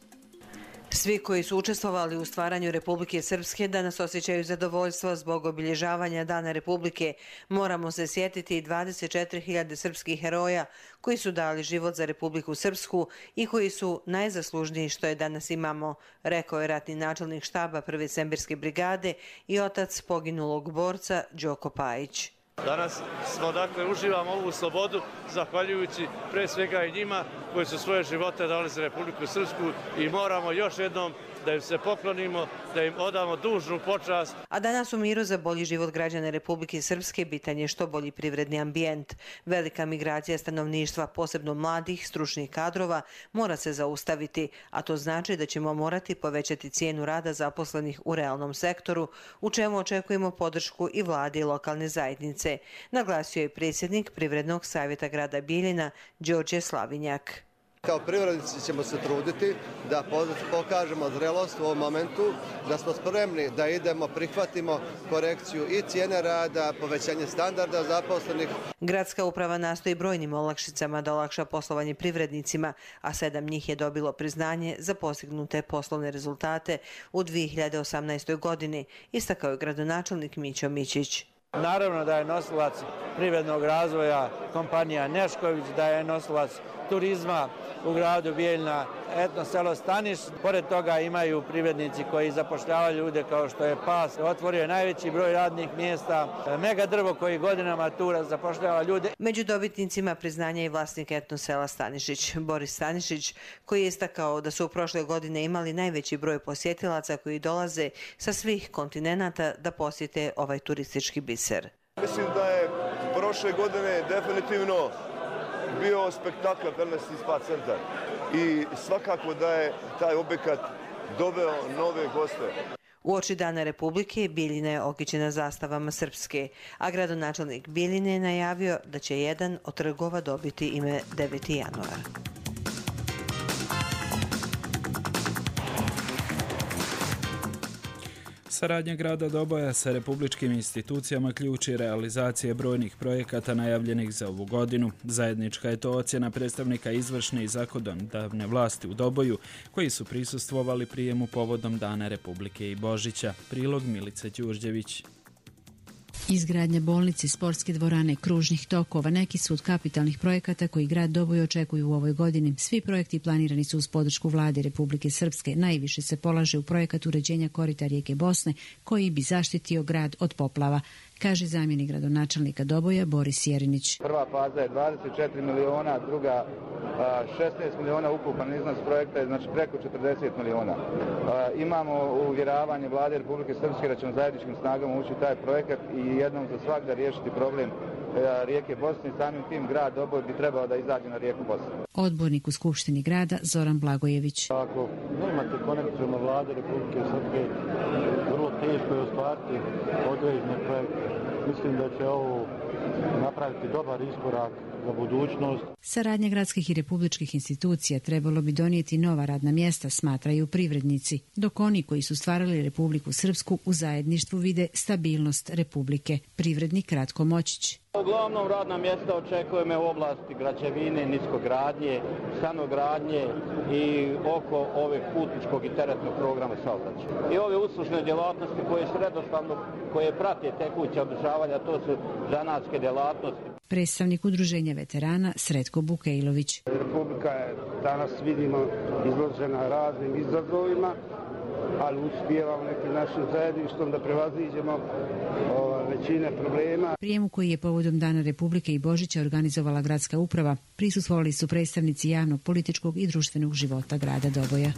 Svi koji su učestvovali u stvaranju Republike Srpske danas osjećaju zadovoljstvo zbog obilježavanja Dana Republike. Moramo se sjetiti dvadeset četiri hiljade srpskih heroja koji su dali život za Republiku Srpsku i koji su najzaslužniji što je danas imamo, rekao je ratni načelnik štaba prve Sembirske brigade i otac poginulog borca Đoko Pajić. Danas smo, dakle, uživamo ovu slobodu zahvaljujući pre svega i njima koji su svoje živote dali za Republiku Srpsku i moramo još jednom da im se poklonimo, da im odamo dužnu počast. A danas u miru za bolji život građana Republike Srpske bitan je što bolji privredni ambijent. Velika migracija stanovništva, posebno mladih, stručnih kadrova, mora se zaustaviti, a to znači da ćemo morati povećati cijenu rada zaposlenih u realnom sektoru, u čemu očekujemo podršku i vlade i lokalne zajednice, naglasio je predsjednik Privrednog savjeta grada Bijeljina Đorđe Slavinjak. Kao privrednici ćemo se truditi da pokažemo zrelost u ovom momentu, da smo spremni da idemo, prihvatimo korekciju i cijene rada, povećanje standarda zaposlenih. Gradska uprava nastoji brojnim olakšicama da olakša poslovanje privrednicima, a sedam njih je dobilo priznanje za postignute poslovne rezultate u dvije hiljade osamnaestoj. godini, istakao je gradonačelnik Mićo Mićić. Naravno da je nosilac privrednog razvoja kompanija Nešković, da je nosilac turizma u gradu Bijeljina etno selo Staniš. Pored toga imaju privrednici koji zapošljavaju ljude kao što je Pas. Otvorio je najveći broj radnih mjesta. Mega drvo koji godinama tu zapošljava ljude. Među dobitnicima priznanja je vlasnik etno sela Stanišić, Boris Stanišić, koji je istakao da su u prošle godine imali najveći broj posjetilaca koji dolaze sa svih kontinenata da posjete ovaj turistički biser. Mislim da je prošle godine definitivno bio spektakl Wellness i Spa centar i svakako da je taj objekat doveo nove goste. Uoči Dana Republike Bijeljina je okićena zastavama Srpske, a gradonačelnik Bijeljine je najavio da će jedan od trgova dobiti ime deveti januar. Saradnja grada Doboja sa republičkim institucijama ključi realizacije brojnih projekata najavljenih za ovu godinu. Zajednička je to ocjena predstavnika izvršne i zakonodavne vlasti u Doboju, koji su prisustvovali prijemu povodom Dana Republike i Božića. Prilog Milice Đurđević. Izgradnja bolnice, sportske dvorane, kružnih tokova, neki su od kapitalnih projekata koji grad Doboj očekuju u ovoj godini. Svi projekti planirani su uz podršku vlade Republike Srpske. Najviše se polaže u projekat uređenja korita rijeke Bosne, koji bi zaštitio grad od poplava, kaže zamjenik gradonačelnika Doboja Boris Jerinić. Prva faza je dvadeset četiri miliona, druga šesnaest miliona, ukupan iznos projekta je znači preko četrdeset miliona. Imamo uvjeravanje vlade Republike Srpske da ćemo zajedničkim snagama ući u taj projekat i jednom za svakda riješiti problem rijeke Bosne. Samim tim grad Doboj bi trebao da izađe na rijeku Bosne. Odbornik u Skupštini grada Zoran Blagojević. Ako nemate konekciju na vlade Republike Srpske, vrlo teško je ostvariti određene projekte. Mislim da će ovo napraviti dobar iskorak za budućnost. Saradnja gradskih i republičkih institucija trebalo bi donijeti nova radna mjesta, smatraju privrednici, dok oni koji su stvarali Republiku Srpsku u zajedništvu vide stabilnost Republike. Privrednik Ratko Moćić. Uglavnom radna mjesta očekujemo u oblasti građevine, niskogradnje, stanogradnje i oko ove putničkog i teretnog programa saobraćaja. I ove uslužne djelatnosti koje su redoslovno, koje prate tekuće održavanja, to su zanatske djelatnosti. Predstavnik udruženja veterana Sretko Bukejlović. Republika je danas vidimo izložena raznim izazovima, ali uspijevamo nekim našim zajedništvom da prevaziđemo većine problema. Prijemu koji je povodom Dana Republike i Božića organizovala gradska uprava, prisustvovali su predstavnici javnog, političkog i društvenog života grada Doboja.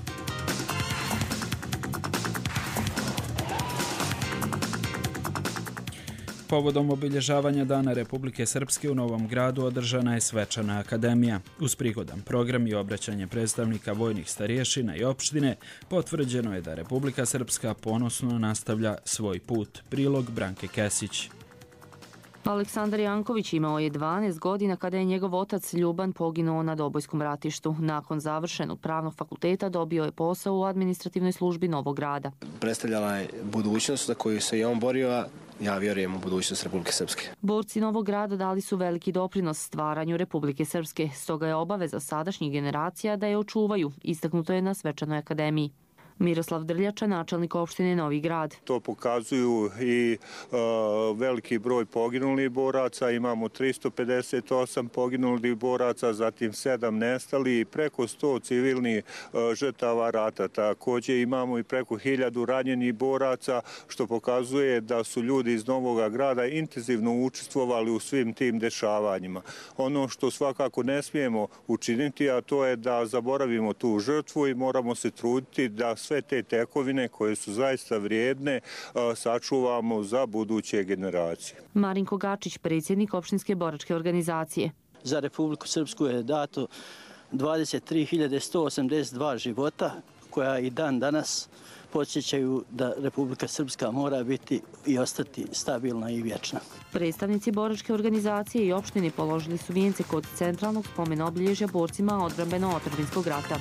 Povodom obilježavanja Dana Republike Srpske u Novom Gradu održana je svečana akademija. Uz prigodan program i obraćanje predstavnika vojnih starješina i opštine, potvrđeno je da Republika Srpska ponosno nastavlja svoj put. Prilog Branke Kesić. Aleksandar Janković imao je dvanaest godina kada je njegov otac Ljuban poginuo na Dobojskom ratištu. Nakon završenog pravnog fakulteta dobio je posao u administrativnoj službi Novog Grada. Predstavljala je budućnost za koju se i on borio, ja vjerujem u budućnost Republike Srpske. Borci Novog Grada dali su veliki doprinos stvaranju Republike Srpske, stoga je obaveza sadašnjih generacija da je očuvaju, istaknuto je na svečanoj akademiji. Miroslav Drljača, načelnik opštine Novi Grad. To pokazuju i uh, veliki broj poginulih boraca, imamo tristo pedeset osam poginulih boraca, zatim sedam nestali i preko sto civilnih uh, žrtava rata. Također imamo i preko hiljadu ranjenih boraca, što pokazuje da su ljudi iz Novog Grada intenzivno učestvovali u svim tim dešavanjima. Ono što svakako ne smijemo učiniti, a to je da zaboravimo tu žrtvu i moramo se truditi da sve te tekovine koje su zaista vrijedne sačuvamo za buduće generacije. Marinko Gačić, predsjednik opštinske boračke organizacije. Za Republiku Srpsku je dato dvadeset tri hiljade sto osamdeset dva života koja i dan danas podsjećaju da Republika Srpska mora biti i ostati stabilna i vječna. Predstavnici boračke organizacije i opštine položili su vijence kod centralnog spomena obilježja borcima odbrambeno-otadžbinskog rata.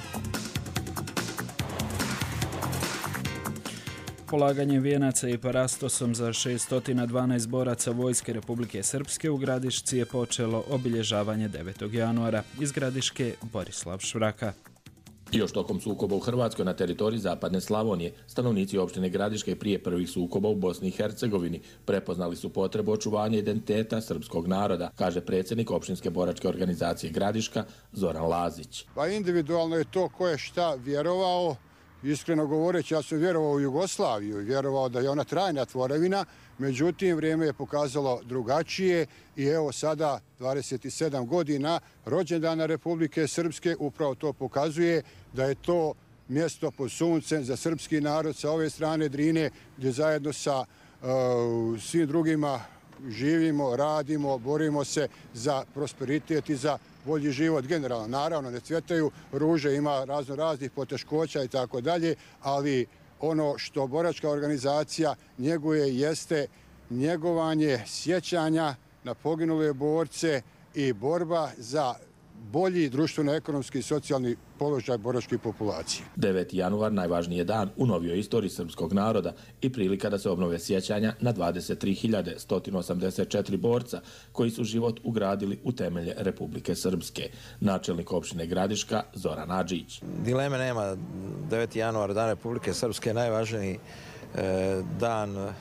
Polaganjem vijenaca i parastosom za šeststo dvanaest boraca Vojske Republike Srpske u Gradišci je počelo obilježavanje devetog januara. Iz Gradiške Borislav Švraka. Još tokom sukoba u Hrvatskoj na teritoriji Zapadne Slavonije, stanovnici opštine Gradiške prije prvih sukoba u Bosni i Hercegovini prepoznali su potrebu očuvanja identiteta srpskog naroda, kaže predsjednik opštinske boračke organizacije Gradiška Zoran Lazić. Pa individualno je to ko je šta vjerovao. Iskreno govoreći, ja sam vjerovao u Jugoslaviju i vjerovao da je ona trajna tvorevina, međutim, vrijeme je pokazalo drugačije i evo sada, dvadeset sedam godina, rođendana Republike Srpske, upravo to pokazuje da je to mjesto pod suncem za srpski narod sa ove strane Drine, gdje zajedno sa uh, svim drugima živimo, radimo, borimo se za prosperitet i za bolji život generalno. Naravno, ne cvjetaju ruže, ima razno raznih poteškoća i tako dalje, ali ono što boračka organizacija njeguje jeste njegovanje sjećanja na poginule borce i borba za bolji društveno-ekonomski i socijalni položaj boračke populacije. deveti januar najvažniji je dan u novijoj istoriji srpskog naroda i prilika da se obnove sjećanja na dvadeset tri hiljade sto osamdeset četiri borca koji su život ugradili u temelje Republike Srpske. Načelnik opštine Gradiška Zoran Adžić. Dileme nema. deveti januar, dan Republike Srpske, najvažniji e, dan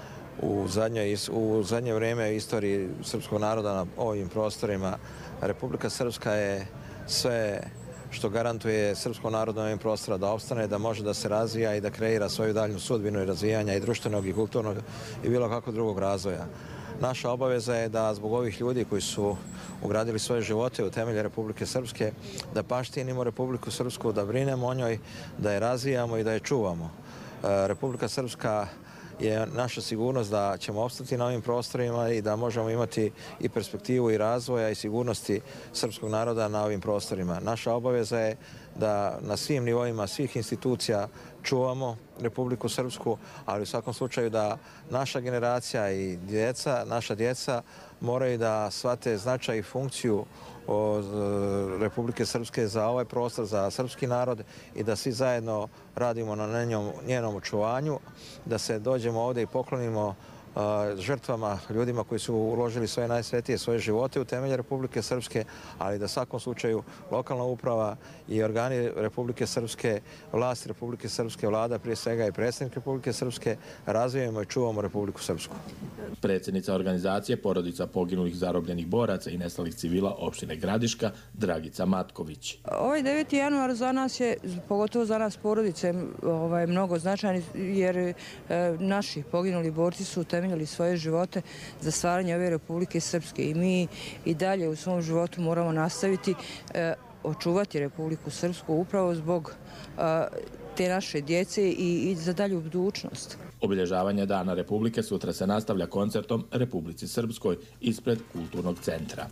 u zadnje, u zadnje vrijeme istoriji srpskog naroda na ovim prostorima. Republika Srpska je sve što garantuje srpskom narodu na ovim prostora da opstane, da može da se razvija i da kreira svoju daljnju sudbinu i razvijanja i društvenog i kulturnog i bilo kakvog drugog razvoja. Naša obaveza je da zbog ovih ljudi koji su ugradili svoje živote u temelje Republike Srpske, da baštinimo Republiku Srpsku, da brinemo o njoj, da je razvijamo i da je čuvamo. Republika Srpska je naša sigurnost da ćemo opstati na ovim prostorima i da možemo imati i perspektivu i razvoja i sigurnosti srpskog naroda na ovim prostorima. Naša obaveza je da na svim nivoima svih institucija čuvamo Republiku Srpsku, ali u svakom slučaju da naša generacija i djeca, naša djeca moraju da shvate značaj i funkciju od Republike Srpske za ovaj prostor, za srpski narod i da svi zajedno radimo na njenom, njenom očuvanju, da se dođemo ovdje i poklonimo žrtvama, ljudima koji su uložili svoje najsvetije, svoje živote u temelje Republike Srpske, ali da u svakom slučaju lokalna uprava i organi Republike Srpske, vlast Republike Srpske, vlada prije svega i predsjednik Republike Srpske, razvijemo i čuvamo Republiku Srpsku. Predsjednica organizacije porodica poginulih zarobljenih boraca i nestalih civila opštine Gradiška, Dragica Matković. Ovaj deveti januar za nas je, pogotovo za nas porodice, ovaj, mnogo značajan jer e, naši poginuli borci su temeljili svoje živote za stvaranje ove Republike Srpske i mi i dalje u svom životu moramo nastaviti e, očuvati Republiku Srpsku upravo zbog e, te naše djece i, i za dalju budućnost. Obilježavanje Dana Republike sutra se nastavlja koncertom Republici Srpskoj ispred Kulturnog centra.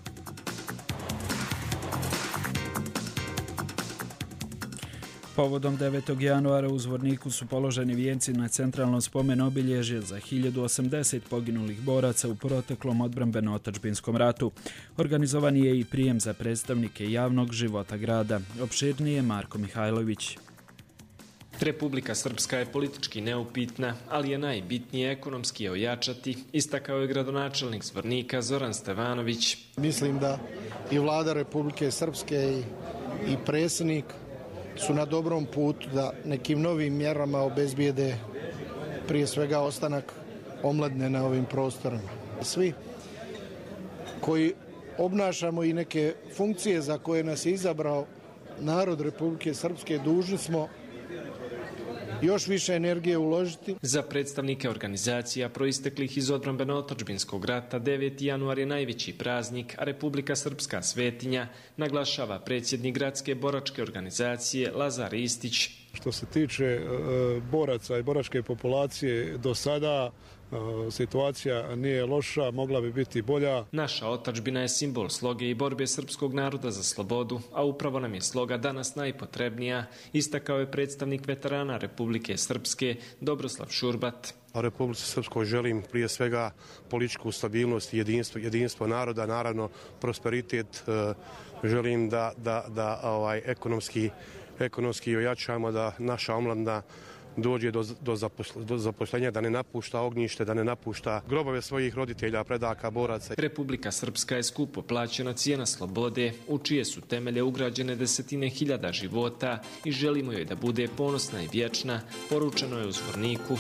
Povodom devetog januara u Zvorniku su položeni vijenci na centralnom spomen obilježje za hiljadu osamdeset poginulih boraca u proteklom odbrambeno-otadžbinskom ratu. Organizovan je i prijem za predstavnike javnog života grada. Opširnije Marko Mihajlović. Republika Srpska je politički neupitna, ali je najbitnije ekonomski ojačati, istakao je gradonačelnik Zvornika Zoran Stevanović. Mislim da i vlada Republike Srpske i, i predsjednik su na dobrom putu da nekim novim mjerama obezbijede prije svega ostanak omladne na ovim prostorima. Svi koji obnašamo i neke funkcije za koje nas je izabrao narod Republike Srpske, dužni smo još više energije uložiti. Za predstavnike organizacija proisteklih iz odbrambeno-otadžbinskog rata deveti januar je najveći praznik, a Republika Srpska svetinja, naglašava predsjednik gradske boračke organizacije Lazar Istić. Što se tiče e, boraca i boračke populacije, do sada e, situacija nije loša, mogla bi biti bolja. Naša otadžbina je simbol sloge i borbe srpskog naroda za slobodu, a upravo nam je sloga danas najpotrebnija, istakao je predstavnik veterana Republike Srpske Dobroslav Šurbat. Republici Srpskoj želim prije svega političku stabilnost i jedinstvo, jedinstvo naroda, naravno prosperitet. E, želim da, da, da ovaj, ekonomski ekonomski ojačamo, da naša omladina dođe do, do, zaposl, do zaposlenja, da ne napušta ognjište, da ne napušta grobove svojih roditelja, predaka, boraca. Republika Srpska je skupo plaćena cijena slobode, u čije su temelje ugrađene desetine hiljada života i želimo joj da bude ponosna i vječna, poručeno je u Zvorniku.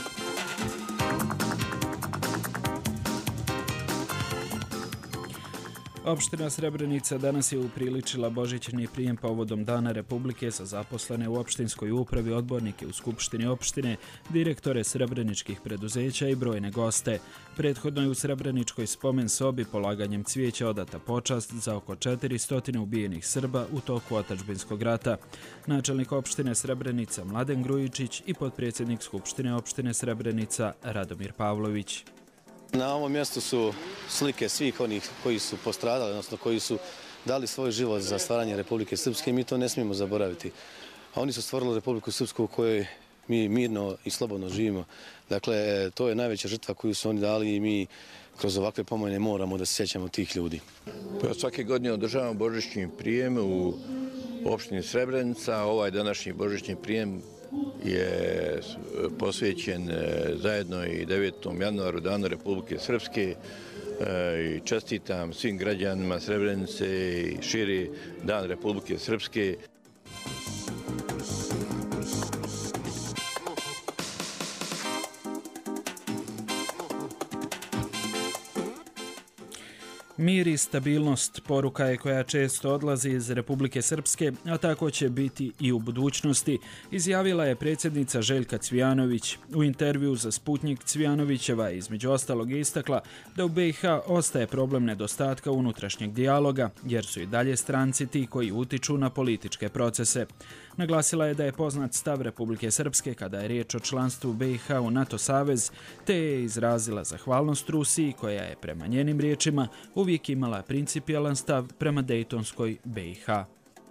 Opština Srebrenica danas je upriličila božićni prijem povodom Dana Republike sa zaposlene u opštinskoj upravi, odbornike u Skupštini opštine, direktore srebreničkih preduzeća i brojne goste. Prethodno je u Srebreničkoj spomen sobi polaganjem cvijeća odata počast za oko četiristo ubijenih Srba u toku otadžbinskog rata. Načelnik opštine Srebrenica Mladen Grujičić i potpredsjednik Skupštine opštine Srebrenica Radomir Pavlović. Na ovom mjestu su slike svih onih koji su postradali, odnosno koji su dali svoj život za stvaranje Republike Srpske i mi to ne smijemo zaboraviti. A oni su stvorili Republiku Srpsku u kojoj mi mirno i slobodno živimo. Dakle, to je najveća žrtva koju su oni dali i mi kroz ovakve pomene moramo da se sjećamo tih ljudi. Pa svake godine održavamo božićni prijem u opštini Srebrenica. Ovaj današnji božićni prijem je posvećen zajedno i devetom januaru, Danu Republike Srpske, i čestitam svim građanima Srebrenice i širi Dan Republike Srpske. Mir i stabilnost poruka je koja često odlazi iz Republike Srpske, a tako će biti i u budućnosti, izjavila je predsjednica Željka Cvijanović. U intervju za Sputnjik Cvijanovićeva je između ostalog istakla da u B i H ostaje problem nedostatka unutrašnjeg dijaloga, jer su i dalje stranci ti koji utiču na političke procese. Naglasila je da je poznat stav Republike Srpske kada je riječ o članstvu B i H u NATO savez, te je izrazila zahvalnost Rusiji koja je prema njenim riječima uvijek imala principijelan stav prema Dejtonskoj B i H.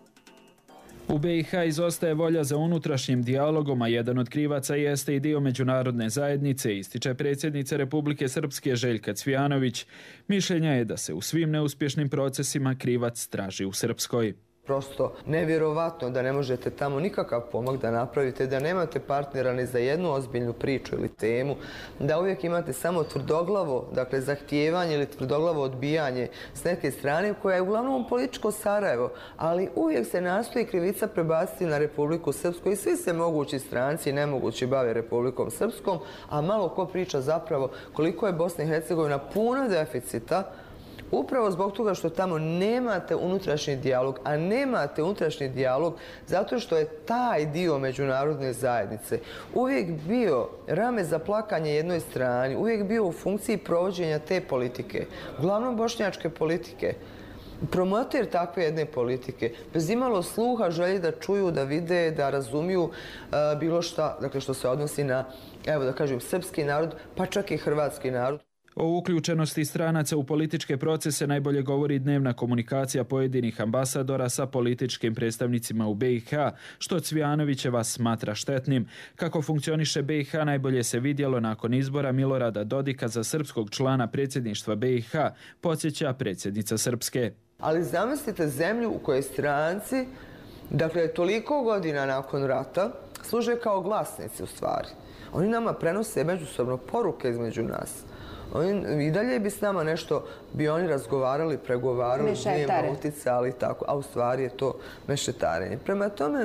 U B i H izostaje volja za unutrašnjim dijalogom, a jedan od krivaca jeste i dio međunarodne zajednice, ističe predsjednica Republike Srpske Željka Cvijanović. Mišljenja je da se u svim neuspješnim procesima krivac traži u Srpskoj. Prosto nevjerovatno da ne možete tamo nikakav pomak da napravite, da nemate partnera ni za jednu ozbiljnu priču ili temu, da uvijek imate samo tvrdoglavo, dakle zahtijevanje ili tvrdoglavo odbijanje s neke strane koja je uglavnom političko Sarajevo, ali uvijek se nastoji krivica prebaciti na Republiku Srpsku i svi se mogući stranci i nemogući bave Republikom Srpskom, a malo ko priča zapravo koliko je Bosna i Hercegovina puna deficita, upravo zbog toga što tamo nemate unutrašnji dijalog, a nemate unutrašnji dijalog zato što je taj dio međunarodne zajednice uvijek bio rame za plakanje jednoj strani, uvijek bio u funkciji provođenja te politike, uglavnom bošnjačke politike. Promoter takve jedne politike, bez imalo sluha, želje da čuju, da vide, da razumiju uh, bilo šta, dakle što se odnosi na, evo da kažem, srpski narod, pa čak i hrvatski narod. O uključenosti stranaca u političke procese najbolje govori dnevna komunikacija pojedinih ambasadora sa političkim predstavnicima u B i H, što Cvijanovićeva smatra štetnim. Kako funkcioniše B i H najbolje se vidjelo nakon izbora Milorada Dodika za srpskog člana predsjedništva B i H, podsjeća predsjednica Srpske. Ali zamislite zemlju u kojoj stranci, dakle toliko godina nakon rata, služe kao glasnici u stvari. Oni nama prenose međusobno poruke između nas. Oni, i dalje bi s nama nešto, bi oni razgovarali, pregovarali, dnevno uticali, tako, a u stvari je to mešetarenje. Prema tome,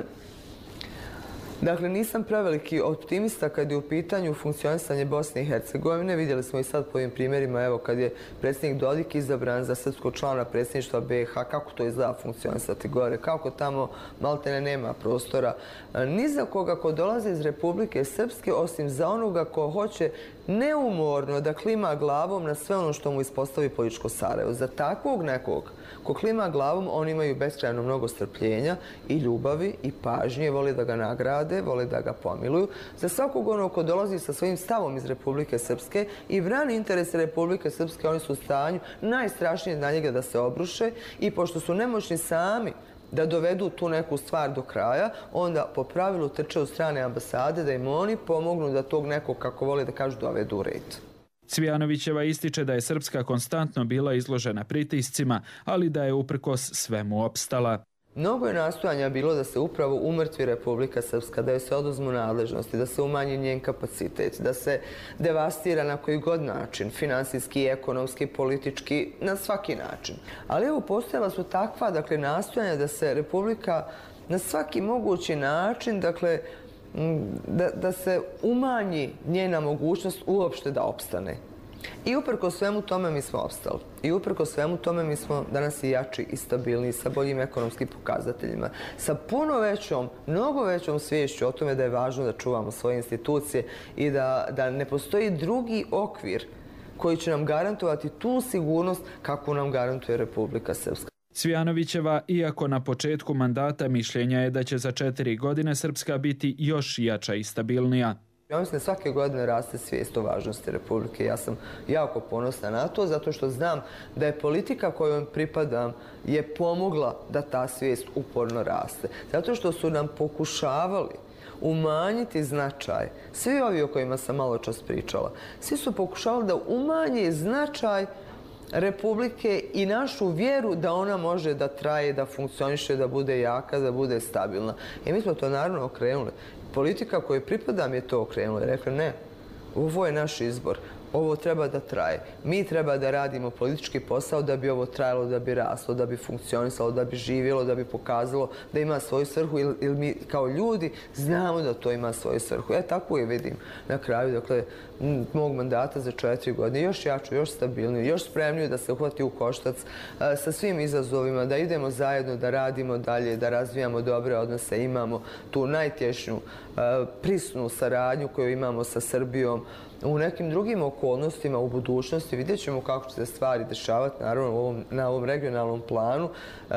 dakle, nisam preveliki optimista kad je u pitanju funkcionisanje Bosne i Hercegovine. Vidjeli smo i sad po ovim primjerima, evo, kad je predsjednik Dodik izabran za srpskog člana predsjedništva B i H, kako to izgleda funkcionisati gore, kako tamo maltene nema prostora. Ni za koga ko dolazi iz Republike Srpske, osim za onoga ko hoće neumorno da klima glavom na sve ono što mu ispostavi političko Sarajevo. Za takvog nekog ko klima glavom, oni imaju beskrajno mnogo strpljenja i ljubavi i pažnje, vole da ga nagrade, vole da ga pomiluju. Za svakog onog ko dolazi sa svojim stavom iz Republike Srpske i brani interese Republike Srpske, oni su u stanju najstrašnije na njega da se obruše i pošto su nemoćni sami da dovedu tu neku stvar do kraja, onda po pravilu trče u strane ambasade da im oni pomognu da tog nekog, kako vole da kažu, dovedu u red. Cvijanovićeva ističe da je Srpska konstantno bila izložena pritiscima, ali da je uprkos svemu opstala. Mnogo je nastojanja bilo da se upravo umrtvi Republika Srpska, da joj se oduzmu nadležnosti, da se umanji njen kapacitet, da se devastira na koji god način, finansijski, ekonomski, politički, na svaki način. Ali evo, postojala su takva, dakle, nastojanja da se Republika na svaki mogući način, dakle, da, da se umanji njena mogućnost uopšte da opstane. I uprko svemu tome mi smo opstali. I uprko svemu tome mi smo danas i jači i stabilniji, sa boljim ekonomskim pokazateljima, sa puno većom, mnogo većom sviješću o tome da je važno da čuvamo svoje institucije i da, da ne postoji drugi okvir koji će nam garantovati tu sigurnost kako nam garantuje Republika Srpska. Cvijanovićeva, iako na početku mandata, mišljenja je da će za četiri godine Srpska biti još jača i stabilnija. Ja mislim da svake godine raste svijest o važnosti Republike. Ja sam jako ponosna na to, zato što znam da je politika kojom pripadam je pomogla da ta svijest uporno raste. Zato što su nam pokušavali umanjiti značaj. Svi ovi o kojima sam malo čas pričala, svi su pokušavali da umanje značaj Republike i našu vjeru da ona može da traje, da funkcioniše, da bude jaka, da bude stabilna. I mi smo to naravno okrenuli. Politika kojoj pripadam je to okrenula i rekla ne, ovo je naš izbor, ovo treba da traje. Mi treba da radimo politički posao da bi ovo trajalo, da bi raslo, da bi funkcionisalo, da bi živjelo, da bi pokazalo da ima svoju svrhu ili mi kao ljudi znamo da to ima svoju svrhu. E, tako je vidim na kraju, dakle, mog mandata za četiri godine, još jaču, još stabilniju, još spremniju da se uhvati u koštac sa svim izazovima, da idemo zajedno, da radimo dalje, da razvijamo dobre odnose, imamo tu najtješnju prisnu saradnju koju imamo sa Srbijom. U nekim drugim okolnostima u budućnosti vidjet ćemo kako će se stvari dešavati, naravno u ovom, na ovom regionalnom planu. E,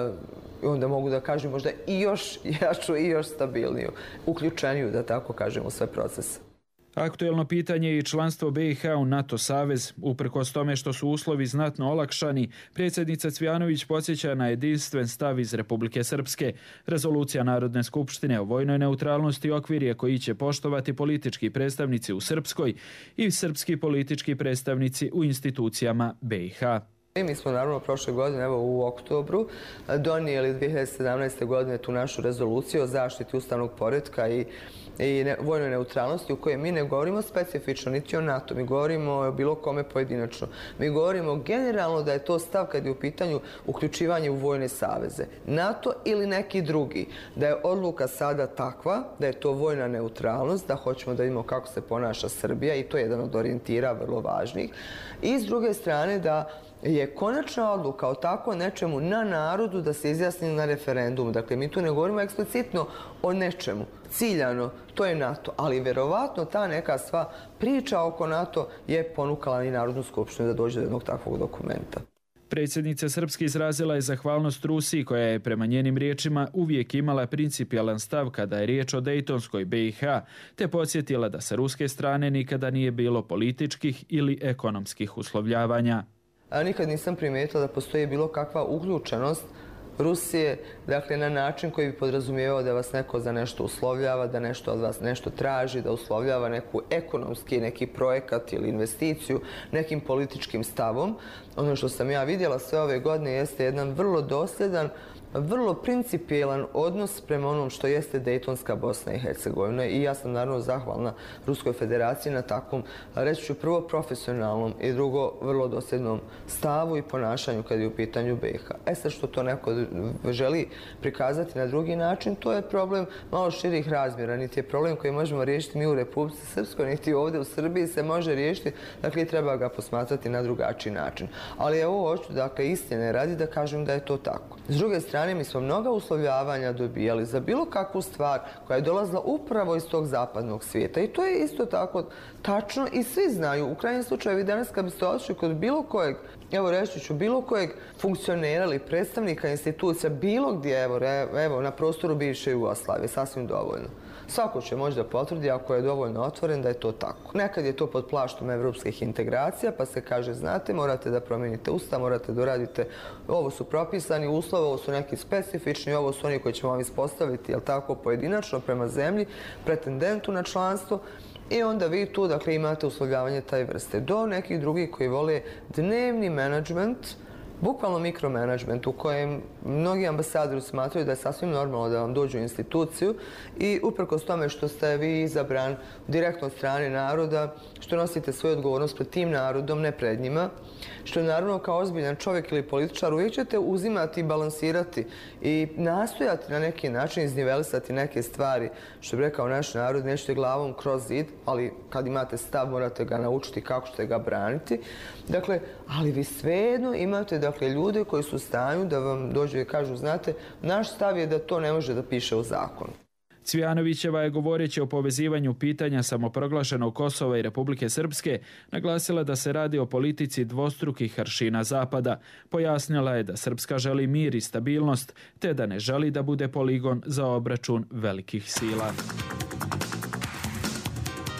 onda mogu da kažem možda i još jaču i još stabilniju, uključeniju, da tako kažemo, sve procese. Aktuelno pitanje je i članstvo B i H u NATO savez. Uprkos tome što su uslovi znatno olakšani, predsjednica Cvijanović podsjeća na jedinstven stav iz Republike Srpske. Rezolucija Narodne skupštine o vojnoj neutralnosti okvir je koji će poštovati politički predstavnici u Srpskoj i srpski politički predstavnici u institucijama B i H. Mi smo naravno prošle godine, evo u oktobru, donijeli dvije hiljade sedamnaeste. godine tu našu rezoluciju o zaštiti ustavnog poretka i i ne, vojnoj neutralnosti u kojoj mi ne govorimo specifično niti o NATO, mi govorimo o bilo kome pojedinačno. Mi govorimo generalno da je to stav kad je u pitanju uključivanje u vojne saveze. NATO ili neki drugi. Da je odluka sada takva, da je to vojna neutralnost, da hoćemo da vidimo kako se ponaša Srbija i to je jedan od orijentira vrlo važnih. I s druge strane da je konačna odluka o tako nečemu na narodu da se izjasni na referendumu. Dakle, mi tu ne govorimo eksplicitno o nečemu. Ciljano, to je NATO. Ali verovatno ta neka sva priča oko NATO je ponukala i Narodnu skupštinu da dođe do jednog takvog dokumenta. Predsjednica Srpske izrazila je zahvalnost Rusiji koja je prema njenim riječima uvijek imala principijalan stav kada je riječ o Dejtonskoj B i H, te podsjetila da sa ruske strane nikada nije bilo političkih ili ekonomskih uslovljavanja. A nikad nisam primijetila da postoji bilo kakva uključenost Rusije, dakle na način koji bi podrazumijevao da vas neko za nešto uslovljava, da nešto od vas nešto traži, da uslovljava neku ekonomski, neki projekat ili investiciju nekim političkim stavom. Ono što sam ja vidjela sve ove godine jeste jedan vrlo dosljedan, vrlo principijelan odnos prema onom što jeste Dejtonska Bosna i Hercegovina i ja sam naravno zahvalna Ruskoj federaciji na takvom, reći ću prvo profesionalnom i drugo vrlo dosljednom stavu i ponašanju kad je u pitanju B i H. E sad što to neko želi prikazati na drugi način, to je problem malo širih razmjera, niti je problem koji možemo riješiti mi u Republici Srpskoj, niti ovdje u Srbiji se može riješiti, dakle treba ga posmatrati na drugačiji način. Ali evo hoću, dakle, istine radi da kažem da je to tako. S druge strane, mi smo mnoga uslovljavanja dobijali za bilo kakvu stvar koja je dolazila upravo iz tog zapadnog svijeta. I to je isto tako tačno i svi znaju. U krajnjem slučaju, vi danas kad biste otišli kod bilo kojeg, evo reći ću, bilo kojeg funkcionera ili predstavnika institucija, bilo gdje, evo, evo na prostoru bivše Jugoslavije, sasvim dovoljno. Svako će moći da potvrdi, ako je dovoljno otvoren, da je to tako. Nekad je to pod plaštom evropskih integracija, pa se kaže, znate, morate da promijenite ustav, morate da uradite, ovo su propisani uslovi, ovo su neki specifični, ovo su oni koji ćemo vam ispostaviti, jel tako, pojedinačno prema zemlji, pretendentu na članstvo. I onda vi tu, dakle, imate uslovljavanje taj vrste. Do nekih drugih koji vole dnevni menadžment, bukvalno mikromanagement u kojem mnogi ambasadori smatraju da je sasvim normalno da vam dođu u instituciju i uprkos tome što ste vi izabran direktno od strane naroda, što nosite svoju odgovornost pred tim narodom, ne pred njima, što je naravno kao ozbiljan čovjek ili političar uvijek ćete uzimati i balansirati i nastojati na neki način iznivelisati neke stvari, što bi rekao naš narod, nećete glavom kroz zid, ali kad imate stav morate ga naučiti kako ćete ga braniti. Dakle, ali vi svejedno imate, dakle, ljude koji su u stanju da vam dođu i kažu, znate, naš stav je da to ne može da piše u zakonu. Cvijanovićeva je, govoreći o povezivanju pitanja samoproglašenog Kosova i Republike Srpske, naglasila da se radi o politici dvostrukih aršina Zapada. Pojasnila je da Srpska želi mir i stabilnost, te da ne želi da bude poligon za obračun velikih sila.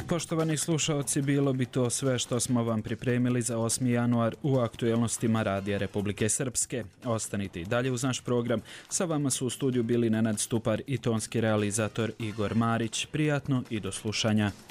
Poštovani slušaoci, bilo bi to sve što smo vam pripremili za osmi januar u aktuelnostima Radija Republike Srpske. Ostanite i dalje uz naš program. Sa vama su u studiju bili Nenad Stupar i tonski realizator Igor Marić. Prijatno i do slušanja.